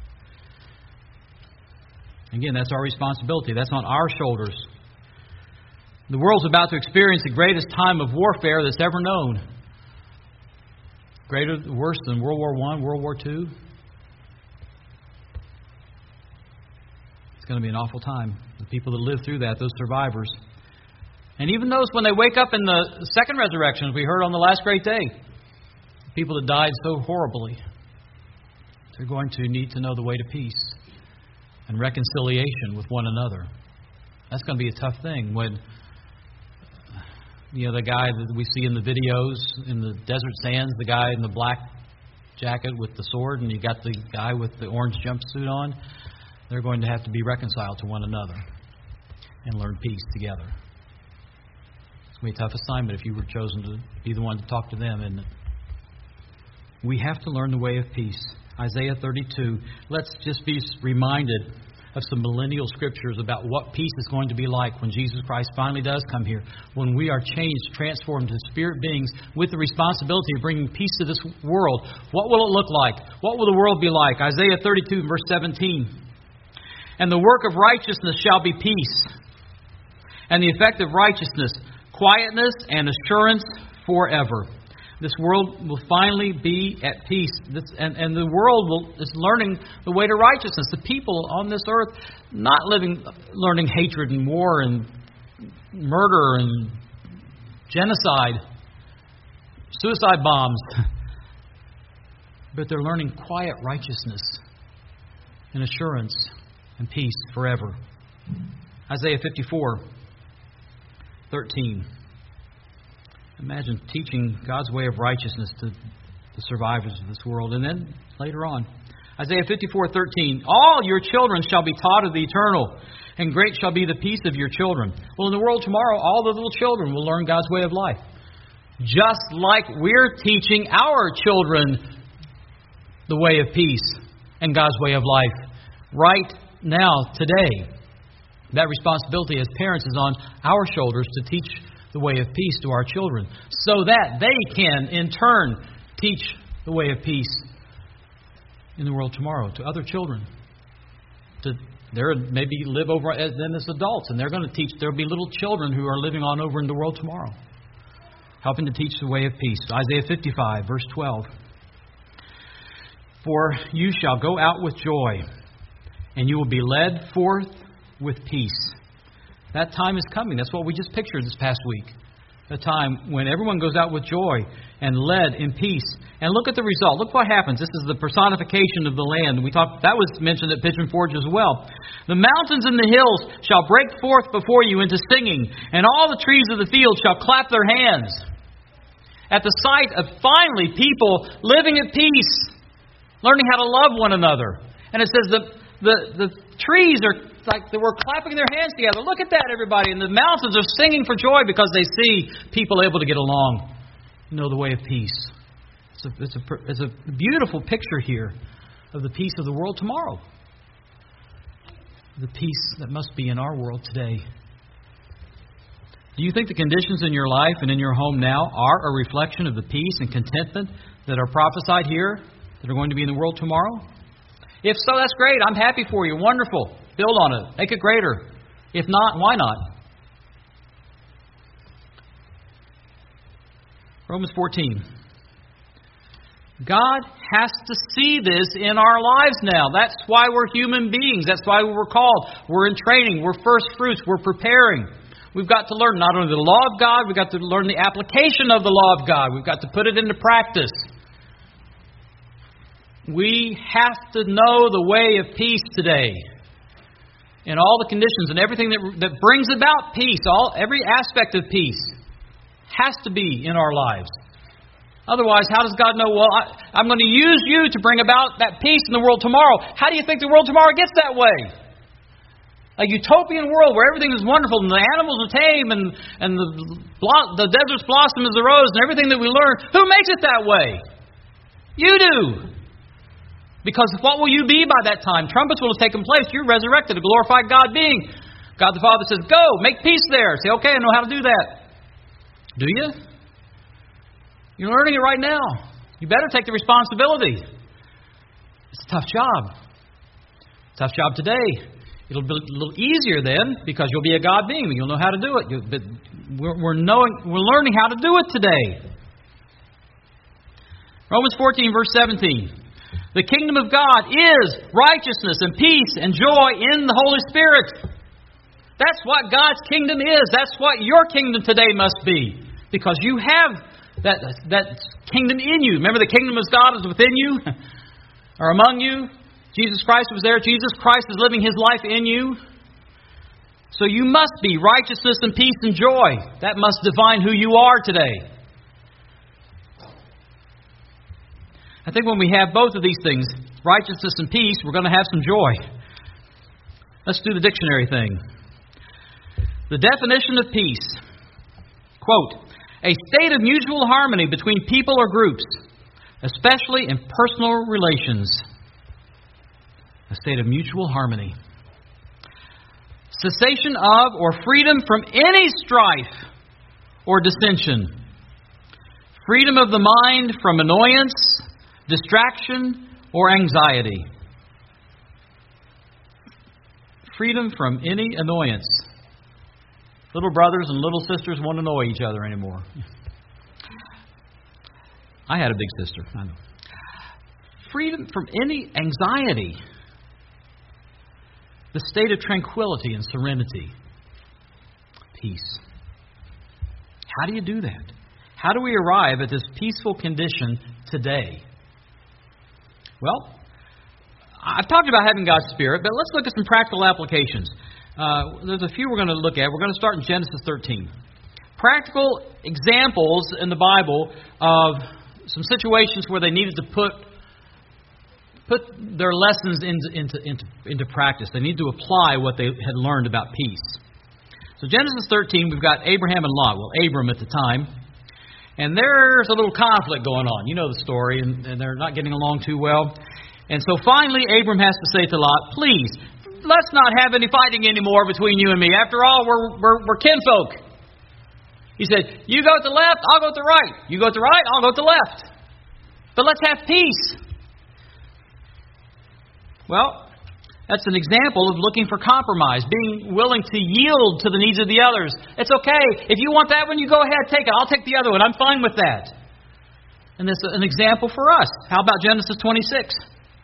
Again, that's our responsibility. That's on our shoulders. The world's about to experience the greatest time of warfare that's ever known. Greater, worse than World War One, World War Two. It's going to be an awful time. The people that live through that, those survivors. And even those when they wake up in the second resurrection, as we heard on the last great day. People that died so horribly. They're going to need to know the way to peace and reconciliation with one another. That's going to be a tough thing when, you know, the guy that we see in the videos in the desert sands, the guy in the black jacket with the sword, and you got the guy with the orange jumpsuit on, they're going to have to be reconciled to one another and learn peace together. It's going to be a tough assignment if you were chosen to be the one to talk to them, isn't it? We have to learn the way of peace. Isaiah thirty-two. Let's just be reminded of some millennial scriptures about what peace is going to be like when Jesus Christ finally does come here, when we are changed, transformed into spirit beings with the responsibility of bringing peace to this world. What will it look like? What will the world be like? Isaiah thirty-two, verse seventeen. And the work of righteousness shall be peace, and the effect of righteousness, quietness and assurance forever. This world will finally be at peace. This, and, and the world will, is learning the way to righteousness. The people on this earth not living, learning hatred and war and murder and genocide, suicide bombs. But they're learning quiet righteousness and assurance and peace forever. Isaiah fifty-four, thirteen. Imagine teaching God's way of righteousness to the survivors of this world. And then later on, Isaiah fifty-four, thirteen. All your children shall be taught of the eternal, and great shall be the peace of your children. Well, in the world tomorrow, all the little children will learn God's way of life. Just like we're teaching our children the way of peace and God's way of life. Right now, today, that responsibility as parents is on our shoulders to teach the way of peace to our children, so that they can, in turn, teach the way of peace in the world tomorrow to other children. To they're maybe live over as them as adults, and they're going to teach. There'll be little children who are living on over in the world tomorrow, helping to teach the way of peace. Isaiah fifty-five, verse twelve. For you shall go out with joy, and you will be led forth with peace. That time is coming. That's what we just pictured this past week. A time when everyone goes out with joy and led in peace. And look at the result. Look what happens. This is the personification of the land. We talked. That was mentioned at Pigeon Forge as well. The mountains and the hills shall break forth before you into singing, and all the trees of the field shall clap their hands at the sight of finally people living at peace, learning how to love one another. And it says the the, the trees are like they were clapping their hands together. Look at that, everybody. And the mountains are singing for joy because they see people able to get along, you know, the way of peace. It's a, it's, a, it's a beautiful picture here of the peace of the world tomorrow. The peace that must be in our world today. Do you think the conditions in your life and in your home now are a reflection of the peace and contentment that are prophesied here that are going to be in the world tomorrow? If so, that's great. I'm happy for you. Wonderful. Build on it. Make it greater. If not, why not? Romans fourteen. God has to see this in our lives now. That's why we're human beings. That's why we were called. We're in training. We're first fruits. We're preparing. We've got to learn not only the law of God, we've got to learn the application of the law of God. We've got to put it into practice. We have to know the way of peace today. In all the conditions and everything that that brings about peace, all every aspect of peace has to be in our lives. Otherwise, how does God know, well, I, I'm going to use you to bring about that peace in the world tomorrow? How do you think the world tomorrow gets that way? A utopian world where everything is wonderful and the animals are tame and, and the, the deserts blossom as a rose and everything that we learn. Who makes it that way? You do. Because what will you be by that time? Trumpets will have taken place. You're resurrected, a glorified God being. God the Father says, go, make peace there. Say, okay, I know how to do that. Do you? You're learning it right now. You better take the responsibility. It's a tough job. Tough job today. It'll be a little easier then because you'll be a God being. You'll know how to do it. But we're, we're, knowing, we're learning how to do it today. Romans fourteen, verse seventeen. The kingdom of God is righteousness and peace and joy in the Holy Spirit. That's what God's kingdom is. That's what your kingdom today must be. Because you have that, that kingdom in you. Remember, the kingdom of God is within you or among you. Jesus Christ was there. Jesus Christ is living His life in you. So you must be righteousness and peace and joy. That must define who you are today. I think when we have both of these things, righteousness and peace, we're going to have some joy. Let's do the dictionary thing. The definition of peace. Quote, a state of mutual harmony between people or groups, especially in personal relations. A state of mutual harmony. cessation of or freedom from any strife or dissension. Freedom of the mind from annoyance, distraction, or anxiety. Freedom from any annoyance. Little brothers and little sisters won't annoy each other anymore. I had a big sister, I know. Freedom from any anxiety. The state of tranquility and serenity. Peace. How do you do that? How do we arrive at this peaceful condition today? Well, I've talked about having God's Spirit, but let's look at some practical applications. Uh, there's a few we're going to look at. We're going to start in Genesis thirteen. Practical examples in the Bible of some situations where they needed to put put their lessons into, into, into, into practice. They need to apply what they had learned about peace. So Genesis thirteen, we've got Abraham and Lot. Well, Abram at the time. And there's a little conflict going on. You know the story, and, and they're not getting along too well. And so finally, Abram has to say to Lot, please, let's not have any fighting anymore between you and me. After all, we're, we're, we're kinfolk. He said, you go to the left, I'll go to the right. You go to the right, I'll go to the left. But let's have peace. Well, that's an example of looking for compromise, being willing to yield to the needs of the others. It's okay. If you want that one, you go ahead, take it. I'll take the other one. I'm fine with that. And this is an example for us. How about Genesis twenty-six?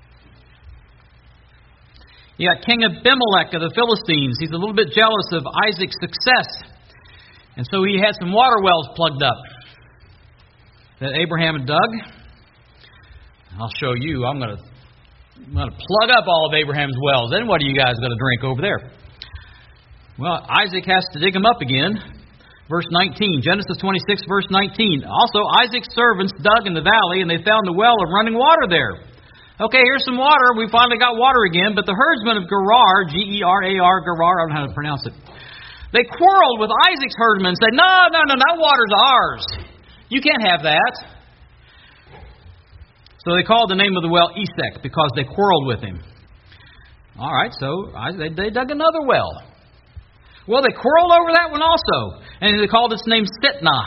You got King Abimelech of the Philistines. He's a little bit jealous of Isaac's success. And so he had some water wells plugged up that Abraham had dug. I'll show you. I'm going to I'm going to plug up all of Abraham's wells. Then what are you guys going to drink over there? Well, Isaac has to dig them up again. Verse nineteen, Genesis twenty-six, verse nineteen. Also, Isaac's servants dug in the valley, and they found the well of running water there. Okay, here's some water. We finally got water again. But the herdsmen of Gerar, G E R A R, Gerar, I don't know how to pronounce it. They quarreled with Isaac's herdsmen and said, no, no, no, that water's ours. You can't have that. So they called the name of the well Esek because they quarreled with him. All right, so they, they dug another well. Well, they quarreled over that one also. And they called its name Sitnah.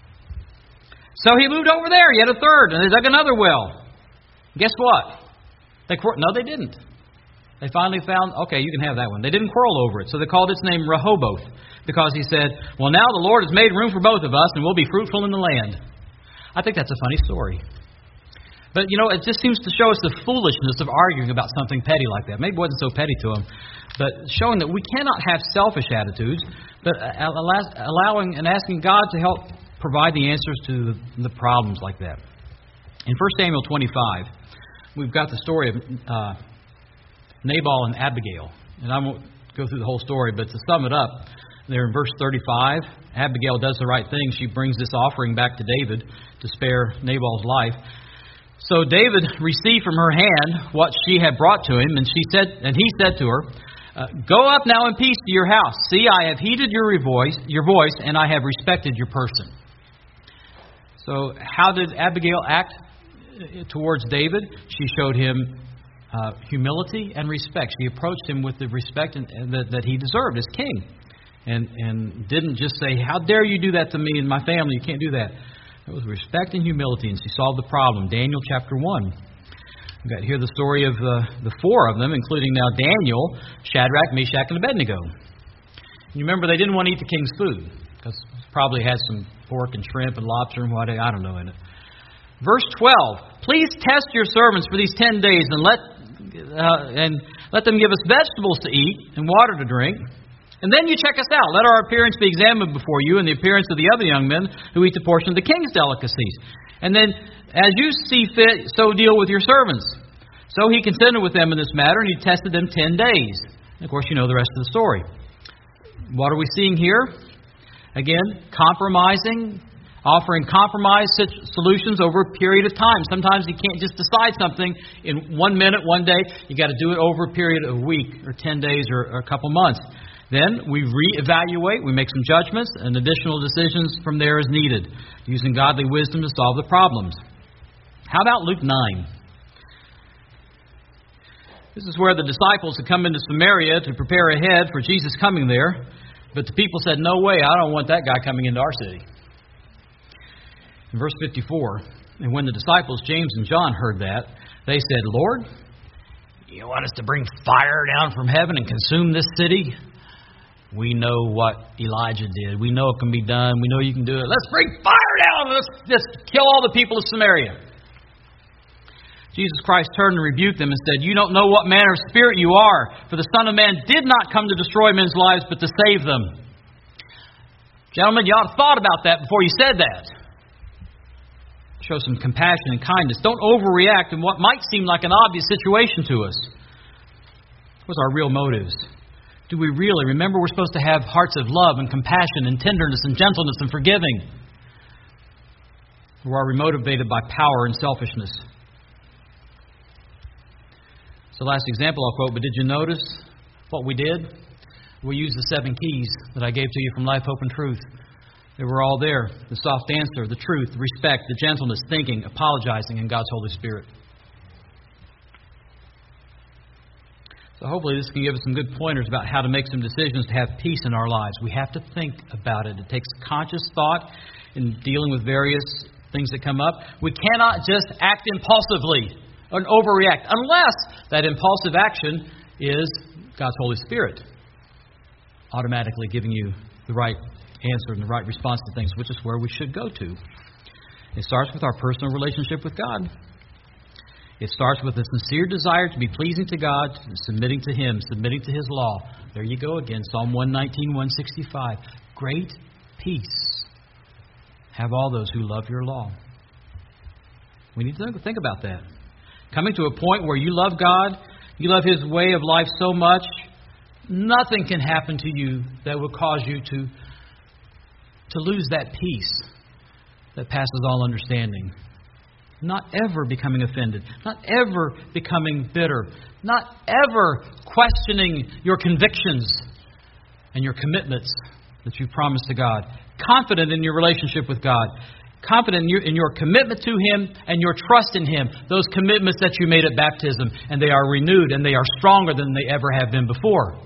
So he moved over there, yet a third, and they dug another well. Guess what? They quar- No, they didn't. They finally found, okay, you can have that one. They didn't quarrel over it, so they called its name Rehoboth, because he said, well, now the Lord has made room for both of us, and we'll be fruitful in the land. I think that's a funny story. But, you know, it just seems to show us the foolishness of arguing about something petty like that. Maybe it wasn't so petty to them, but showing that we cannot have selfish attitudes, but allowing and asking God to help provide the answers to the problems like that. In First Samuel twenty-five, we've got the story of uh, Nabal and Abigail. And I won't go through the whole story, but to sum it up, there in verse thirty-five, Abigail does the right thing. She brings this offering back to David to spare Nabal's life. So David received from her hand what she had brought to him, and she said, and he said to her, uh, "Go up now in peace to your house. See, I have heeded your voice, your voice, and I have respected your person." So, how did Abigail act towards David? She showed him uh, humility and respect. She approached him with the respect and, and that, that he deserved as king, and and didn't just say, "How dare you do that to me and my family? You can't do that." It was respect and humility, and she solved the problem. Daniel chapter one. We've got here the story of the, the four of them, including now Daniel, Shadrach, Meshach, and Abednego. You remember they didn't want to eat the king's food, because it probably had some pork and shrimp and lobster and what, I don't know, in it. Verse twelve. Please test your servants for these ten days, and let uh, and let them give us vegetables to eat and water to drink. And then you check us out. Let our appearance be examined before you, and the appearance of the other young men who eat the portion of the king's delicacies. And then, as you see fit, so deal with your servants. So he consented with them in this matter, and he tested them ten days. And of course, you know the rest of the story. What are we seeing here? Again, compromising, offering compromise solutions over a period of time. Sometimes you can't just decide something in one minute, one day. You've got to do it over a period of a week or ten days or, or a couple months. Then we reevaluate, we make some judgments, and additional decisions from there as needed, using godly wisdom to solve the problems. How about Luke nine? This is where the disciples had come into Samaria to prepare ahead for Jesus coming there. But the people said, no way, I don't want that guy coming into our city. In verse fifty-four, and when the disciples, James and John, heard that, they said, Lord, you want us to bring fire down from heaven and consume this city? We know what Elijah did. We know it can be done. We know you can do it. Let's bring fire down. Let's just kill all the people of Samaria. Jesus Christ turned and rebuked them and said, you don't know what manner of spirit you are, for the Son of Man did not come to destroy men's lives, but to save them. Gentlemen, you ought to have thought about that before you said that. Show some compassion and kindness. Don't overreact in what might seem like an obvious situation to us. What's our real motives? Do we really remember we're supposed to have hearts of love and compassion and tenderness and gentleness and forgiving? Or are we motivated by power and selfishness? It's the last example I'll quote, but did you notice what we did? We used the seven keys that I gave to you from Life, Hope, and Truth. They were all there. The soft answer, the truth, the respect, the gentleness, thinking, apologizing, and God's Holy Spirit. So hopefully this can give us some good pointers about how to make some decisions to have peace in our lives. We have to think about it. It takes conscious thought in dealing with various things that come up. We cannot just act impulsively and overreact unless that impulsive action is God's Holy Spirit automatically giving you the right answer and the right response to things, which is where we should go to. It starts with our personal relationship with God. It starts with a sincere desire to be pleasing to God, submitting to Him, submitting to His law. There you go again, Psalm one nineteen, one sixty-five. Great peace have all those who love your law. We need to think about that. Coming to a point where you love God, you love His way of life so much, nothing can happen to you that will cause you to, to lose that peace that passes all understanding. Not ever becoming offended. Not ever becoming bitter. Not ever questioning your convictions and your commitments that you promised to God. Confident in your relationship with God. Confident in your, in your commitment to Him and your trust in Him. Those commitments that you made at baptism. And they are renewed and they are stronger than they ever have been before.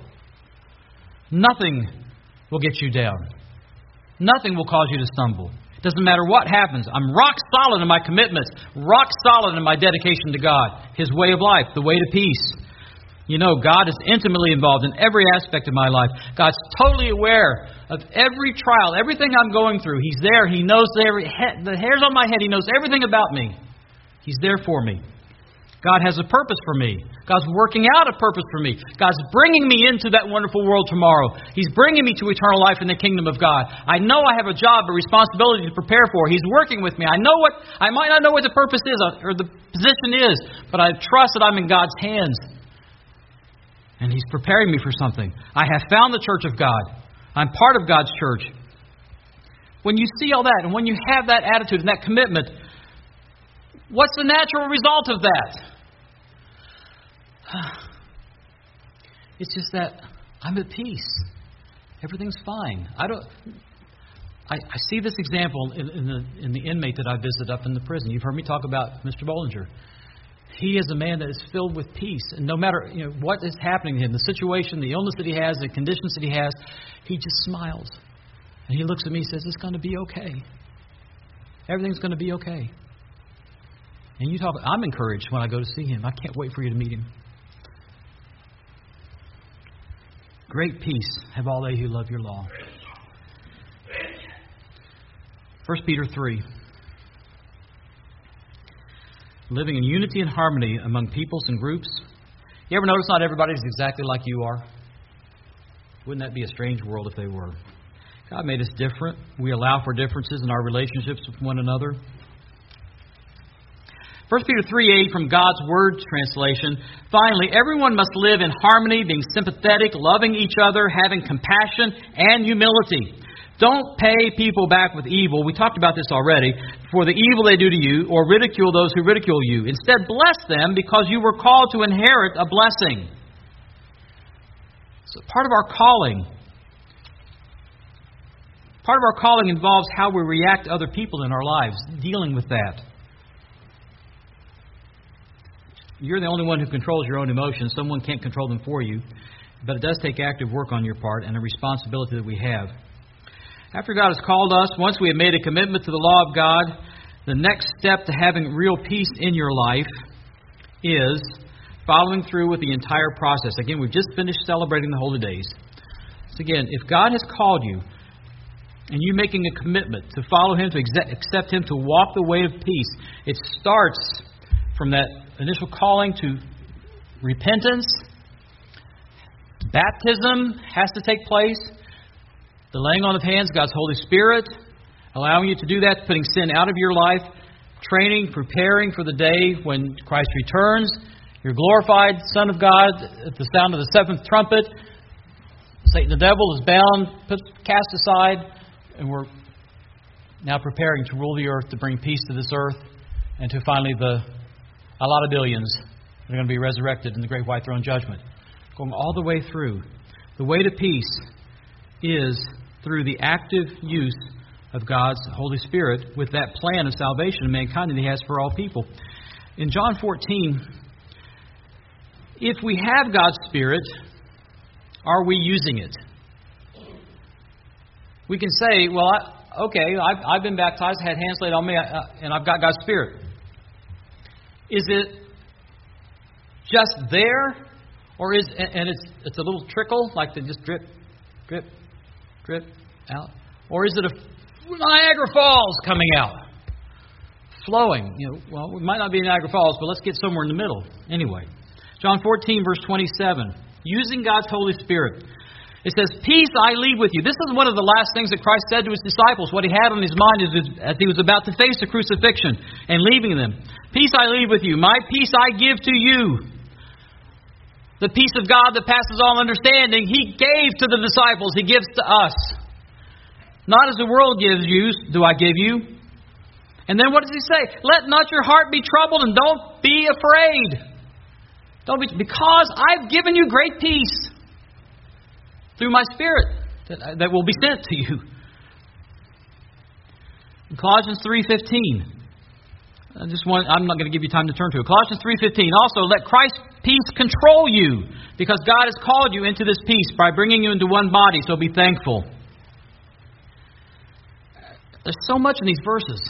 Nothing will get you down. Nothing will cause you to stumble. It doesn't matter what happens. I'm rock solid in my commitments. Rock solid in my dedication to God. His way of life. The way to peace. You know, God is intimately involved in every aspect of my life. God's totally aware of every trial, everything I'm going through. He's there. He knows every he- the hairs on my head. He knows everything about me. He's there for me. God has a purpose for me. God's working out a purpose for me. God's bringing me into that wonderful world tomorrow. He's bringing me to eternal life in the kingdom of God. I know I have a job, a responsibility to prepare for. He's working with me. I know what I might not know what the purpose is or the position is, but I trust that I'm in God's hands. And He's preparing me for something. I have found the church of God. I'm part of God's church. When you see all that and when you have that attitude and that commitment, what's the natural result of that? It's just that I'm at peace. Everything's fine. I don't. I, I see this example in, in the in the inmate that I visit up in the prison. You've heard me talk about Mister Bollinger. He is a man that is filled with peace, and no matter you know what is happening to him, the situation, the illness that he has, the conditions that he has, he just smiles and he looks at me and says, "It's going to be okay. Everything's going to be okay." And you talk. I'm encouraged when I go to see him. I can't wait for you to meet him. Great peace have all they who love your law. First Peter three. Living in unity and harmony among peoples and groups. You ever notice not everybody's exactly like you are? Wouldn't that be a strange world if they were? God made us different. We allow for differences in our relationships with one another. First Peter three eight from God's Word translation. Finally, everyone must live in harmony, being sympathetic, loving each other, having compassion and humility. Don't pay people back with evil. We talked about this already. For the evil they do to you, or ridicule those who ridicule you. Instead, bless them because you were called to inherit a blessing. So part of our calling, part of our calling involves how we react to other people in our lives, dealing with that. you're the only one who controls your own emotions. Someone can't control them for you. But it does take active work on your part and a responsibility that we have. After God has called us, once we have made a commitment to the law of God, the next step to having real peace in your life is following through with the entire process. Again, we've just finished celebrating the holy days. So again, if God has called you and you making a commitment to follow Him, to accept Him, to walk the way of peace, it starts from that initial calling to repentance. Baptism has to take place. The laying on of hands, God's Holy Spirit, allowing you to do that, putting sin out of your life, training, preparing for the day when Christ returns. You're glorified Son of God at the sound of the seventh trumpet. Satan the devil is bound, put, cast aside, and we're now preparing to rule the earth, to bring peace to this earth, and to finally the a lot of billions that are going to be resurrected in the great white throne judgment. Going all the way through. The way to peace is through the active use of God's Holy Spirit with that plan of salvation of mankind that He has for all people. In John fourteen, if we have God's Spirit, are we using it? We can say, well, I, okay, I've, I've been baptized, had hands laid on me, uh, and I've got God's Spirit. Is it just there? Or is and it's it's a little trickle, like they just drip, drip, drip out? Or is it a Niagara Falls coming out, flowing? You know, well, it might not be Niagara Falls, but let's get somewhere in the middle. Anyway, John fourteen, verse twenty-seven, using God's Holy Spirit. It says, "Peace I leave with you." This is one of the last things that Christ said to His disciples. What He had on His mind is as He was about to face the crucifixion and leaving them. "Peace I leave with you. My peace I give to you." The peace of God that passes all understanding, He gave to the disciples. He gives to us. Not as the world gives you, do I give you. And then what does He say? "Let not your heart be troubled and don't be afraid." Don't be, because I've given you great peace through my Spirit that, that will be sent to you. In Colossians three fifteen. I just want, I'm not going to give you time to turn to it. Colossians three fifteen. "Also, let Christ's peace control you, because God has called you into this peace by bringing you into one body, so be thankful." There's so much in these verses.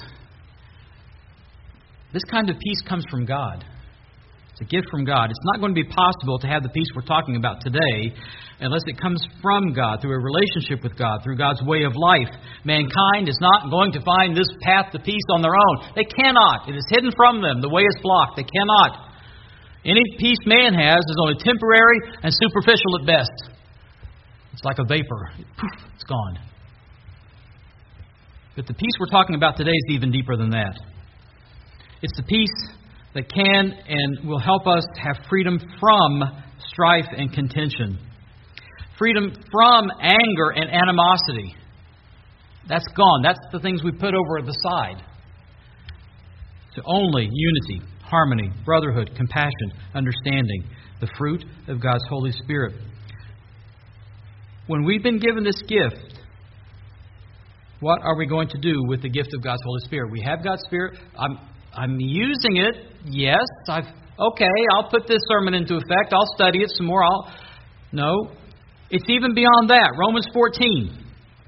This kind of peace comes from God. It's a gift from God. It's not going to be possible to have the peace we're talking about today unless it comes from God, through a relationship with God, through God's way of life. Mankind is not going to find this path to peace on their own. They cannot. It is hidden from them. The way is blocked. They cannot. Any peace man has is only temporary and superficial at best. It's like a vapor. Poof, it's gone. But the peace we're talking about today is even deeper than that. It's the peace that can and will help us have freedom from strife and contention. Freedom from anger and animosity. That's gone. That's the things we put over the side. So only unity, harmony, brotherhood, compassion, understanding, the fruit of God's Holy Spirit. When we've been given this gift, what are we going to do with the gift of God's Holy Spirit? We have God's Spirit. I'm I'm using it. Yes, I've okay. I'll put this sermon into effect. I'll study it some more. I'll no. It's even beyond that. Romans fourteen.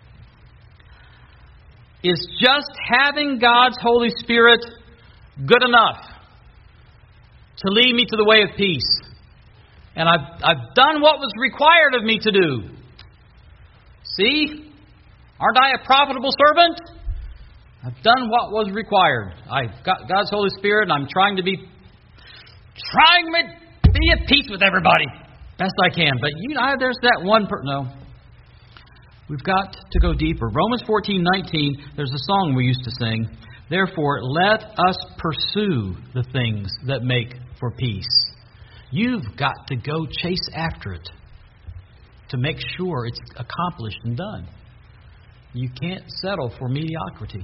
Is just having God's Holy Spirit good enough to lead me to the way of peace? And I've I've done what was required of me to do. See? Aren't I a profitable servant? I've done what was required. I've got God's Holy Spirit, and I'm trying to be trying to be at peace with everybody best I can. But you know, there's that one person. No. We've got to go deeper. Romans fourteen nineteen, there's a song we used to sing. "Therefore, let us pursue the things that make for peace." You've got to go chase after it to make sure it's accomplished and done. You can't settle for mediocrity.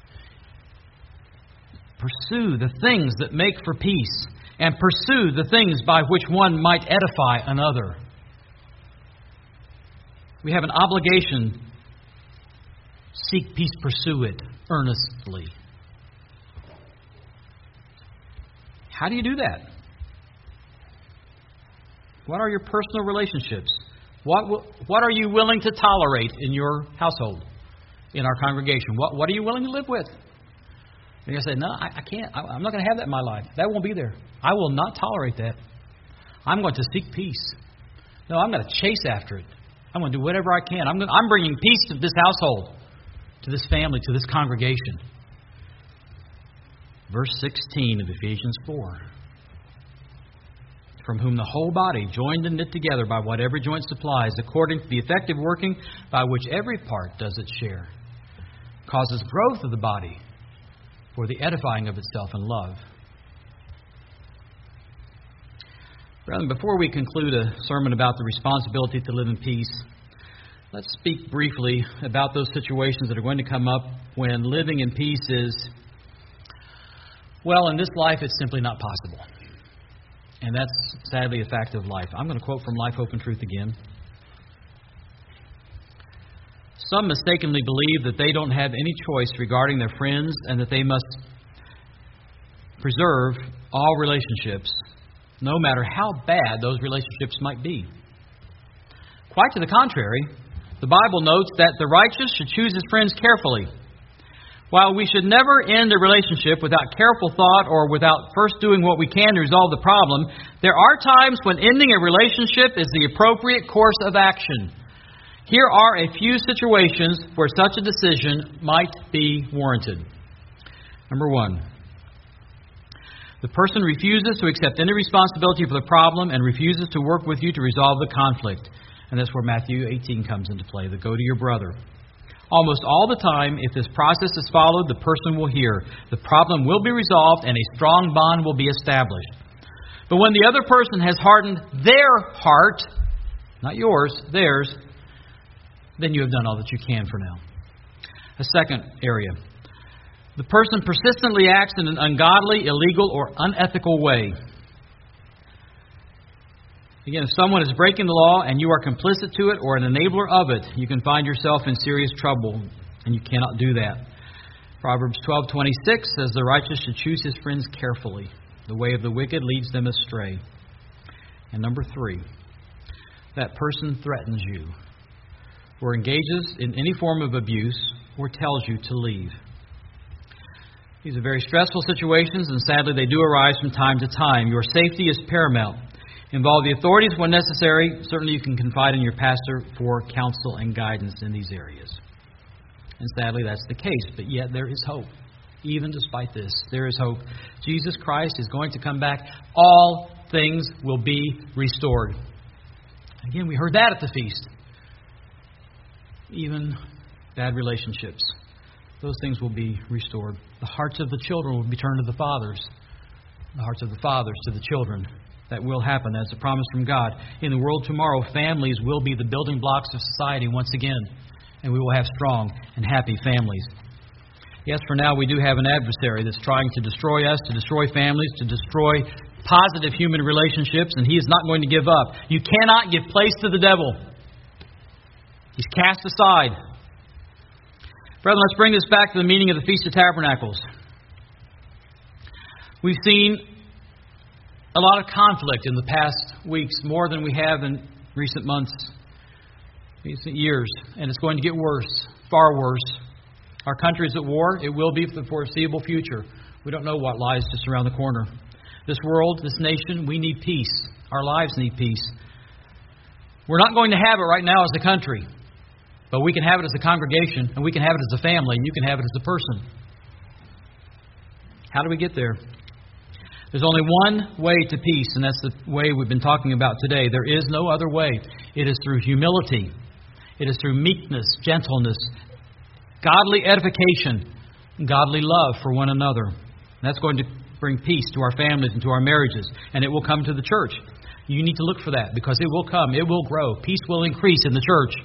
Pursue the things that make for peace, and pursue the things by which one might edify another. We have an obligation. Seek peace, pursue it earnestly. How do you do that? What are your personal relationships? What what are you willing to tolerate in your household, in our congregation? What what are you willing to live with? And you say, no, I, I can't. I, I'm not going to have that in my life. That won't be there. I will not tolerate that. I'm going to seek peace. No, I'm going to chase after it. I'm going to do whatever I can. I'm going, I'm bringing peace to this household, to this family, to this congregation. Verse sixteen of Ephesians four. From whom the whole body, joined and knit together by what every joint supplies, according to the effective working by which every part does its share, causes growth of the body for the edifying of itself in love. Brethren, before we conclude a sermon about the responsibility to live in peace, let's speak briefly about those situations that are going to come up when living in peace is, well, in this life it's simply not possible. And that's sadly a fact of life. I'm going to quote from Life, Hope, and Truth again. Some mistakenly believe that they don't have any choice regarding their friends and that they must preserve all relationships, no matter how bad those relationships might be. Quite to the contrary, the Bible notes that the righteous should choose his friends carefully. While we should never end a relationship without careful thought or without first doing what we can to resolve the problem, there are times when ending a relationship is the appropriate course of action. Here are a few situations where such a decision might be warranted. Number one, the person refuses to accept any responsibility for the problem and refuses to work with you to resolve the conflict. And that's where Matthew eighteen comes into play, the go to your brother. Almost all the time, if this process is followed, the person will hear. The problem will be resolved and a strong bond will be established. But when the other person has hardened their heart, not yours, theirs, then you have done all that you can for now. A second area. The person persistently acts in an ungodly, illegal, or unethical way. Again, if someone is breaking the law and you are complicit to it or an enabler of it, you can find yourself in serious trouble, and you cannot do that. Proverbs twelve twenty-six says, the righteous should choose his friends carefully. The way of the wicked leads them astray. And number three, that person threatens you, or engages in any form of abuse, or tells you to leave. These are very stressful situations, and sadly they do arise from time to time. Your safety is paramount. Involve the authorities when necessary. Certainly you can confide in your pastor for counsel and guidance in these areas. And sadly that's the case, but yet there is hope. Even despite this, there is hope. Jesus Christ is going to come back. All things will be restored. Again, we heard that at the feast. Even bad relationships, those things will be restored. The hearts of the children will be turned to the fathers. The hearts of the fathers to the children. That will happen. That's a promise from God. In the world tomorrow, families will be the building blocks of society once again. And we will have strong and happy families. Yes, for now we do have an adversary that's trying to destroy us, to destroy families, to destroy positive human relationships, and he is not going to give up. You cannot give place to the devil. He's cast aside. Brethren, let's bring this back to the meaning of the Feast of Tabernacles. We've seen a lot of conflict in the past weeks, more than we have in recent months, recent years, and it's going to get worse, far worse. Our country is at war. It will be for the foreseeable future. We don't know what lies just around the corner. This world, this nation, we need peace. Our lives need peace. We're not going to have it right now as a country, but we can have it as a congregation, and we can have it as a family, and you can have it as a person. How do we get there? There's only one way to peace, and that's the way we've been talking about today. There is no other way. It is through humility. It is through meekness, gentleness, godly edification, godly love for one another. And that's going to bring peace to our families and to our marriages, and it will come to the church. You need to look for that because it will come. It will grow. Peace will increase in the church.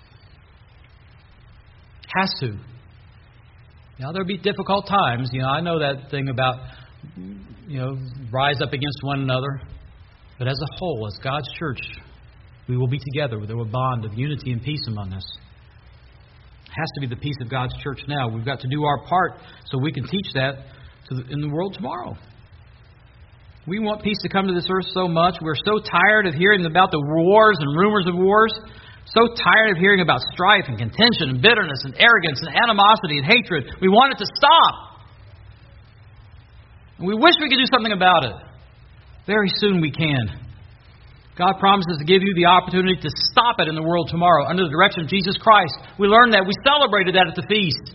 Has to. Now, there'll be difficult times. You know, I know that thing about, you know, rise up against one another. But as a whole, as God's church, we will be together with a bond of unity and peace among us. It has to be the peace of God's church now. We've got to do our part so we can teach that to the, in the world tomorrow. We want peace to come to this earth so much. We're so tired of hearing about the wars and rumors of wars. So tired of hearing about strife and contention and bitterness and arrogance and animosity and hatred. We want it to stop. And we wish we could do something about it. Very soon we can. God promises to give you the opportunity to stop it in the world tomorrow under the direction of Jesus Christ. We learned that. We celebrated that at the feast.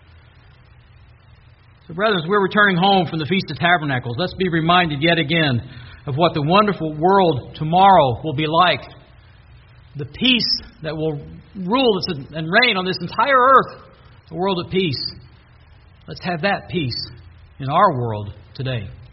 So, brothers, we're returning home from the Feast of Tabernacles. Let's be reminded yet again of what the wonderful world tomorrow will be like. The peace that will rule and reign on this entire earth. A world of peace. Let's have that peace in our world today.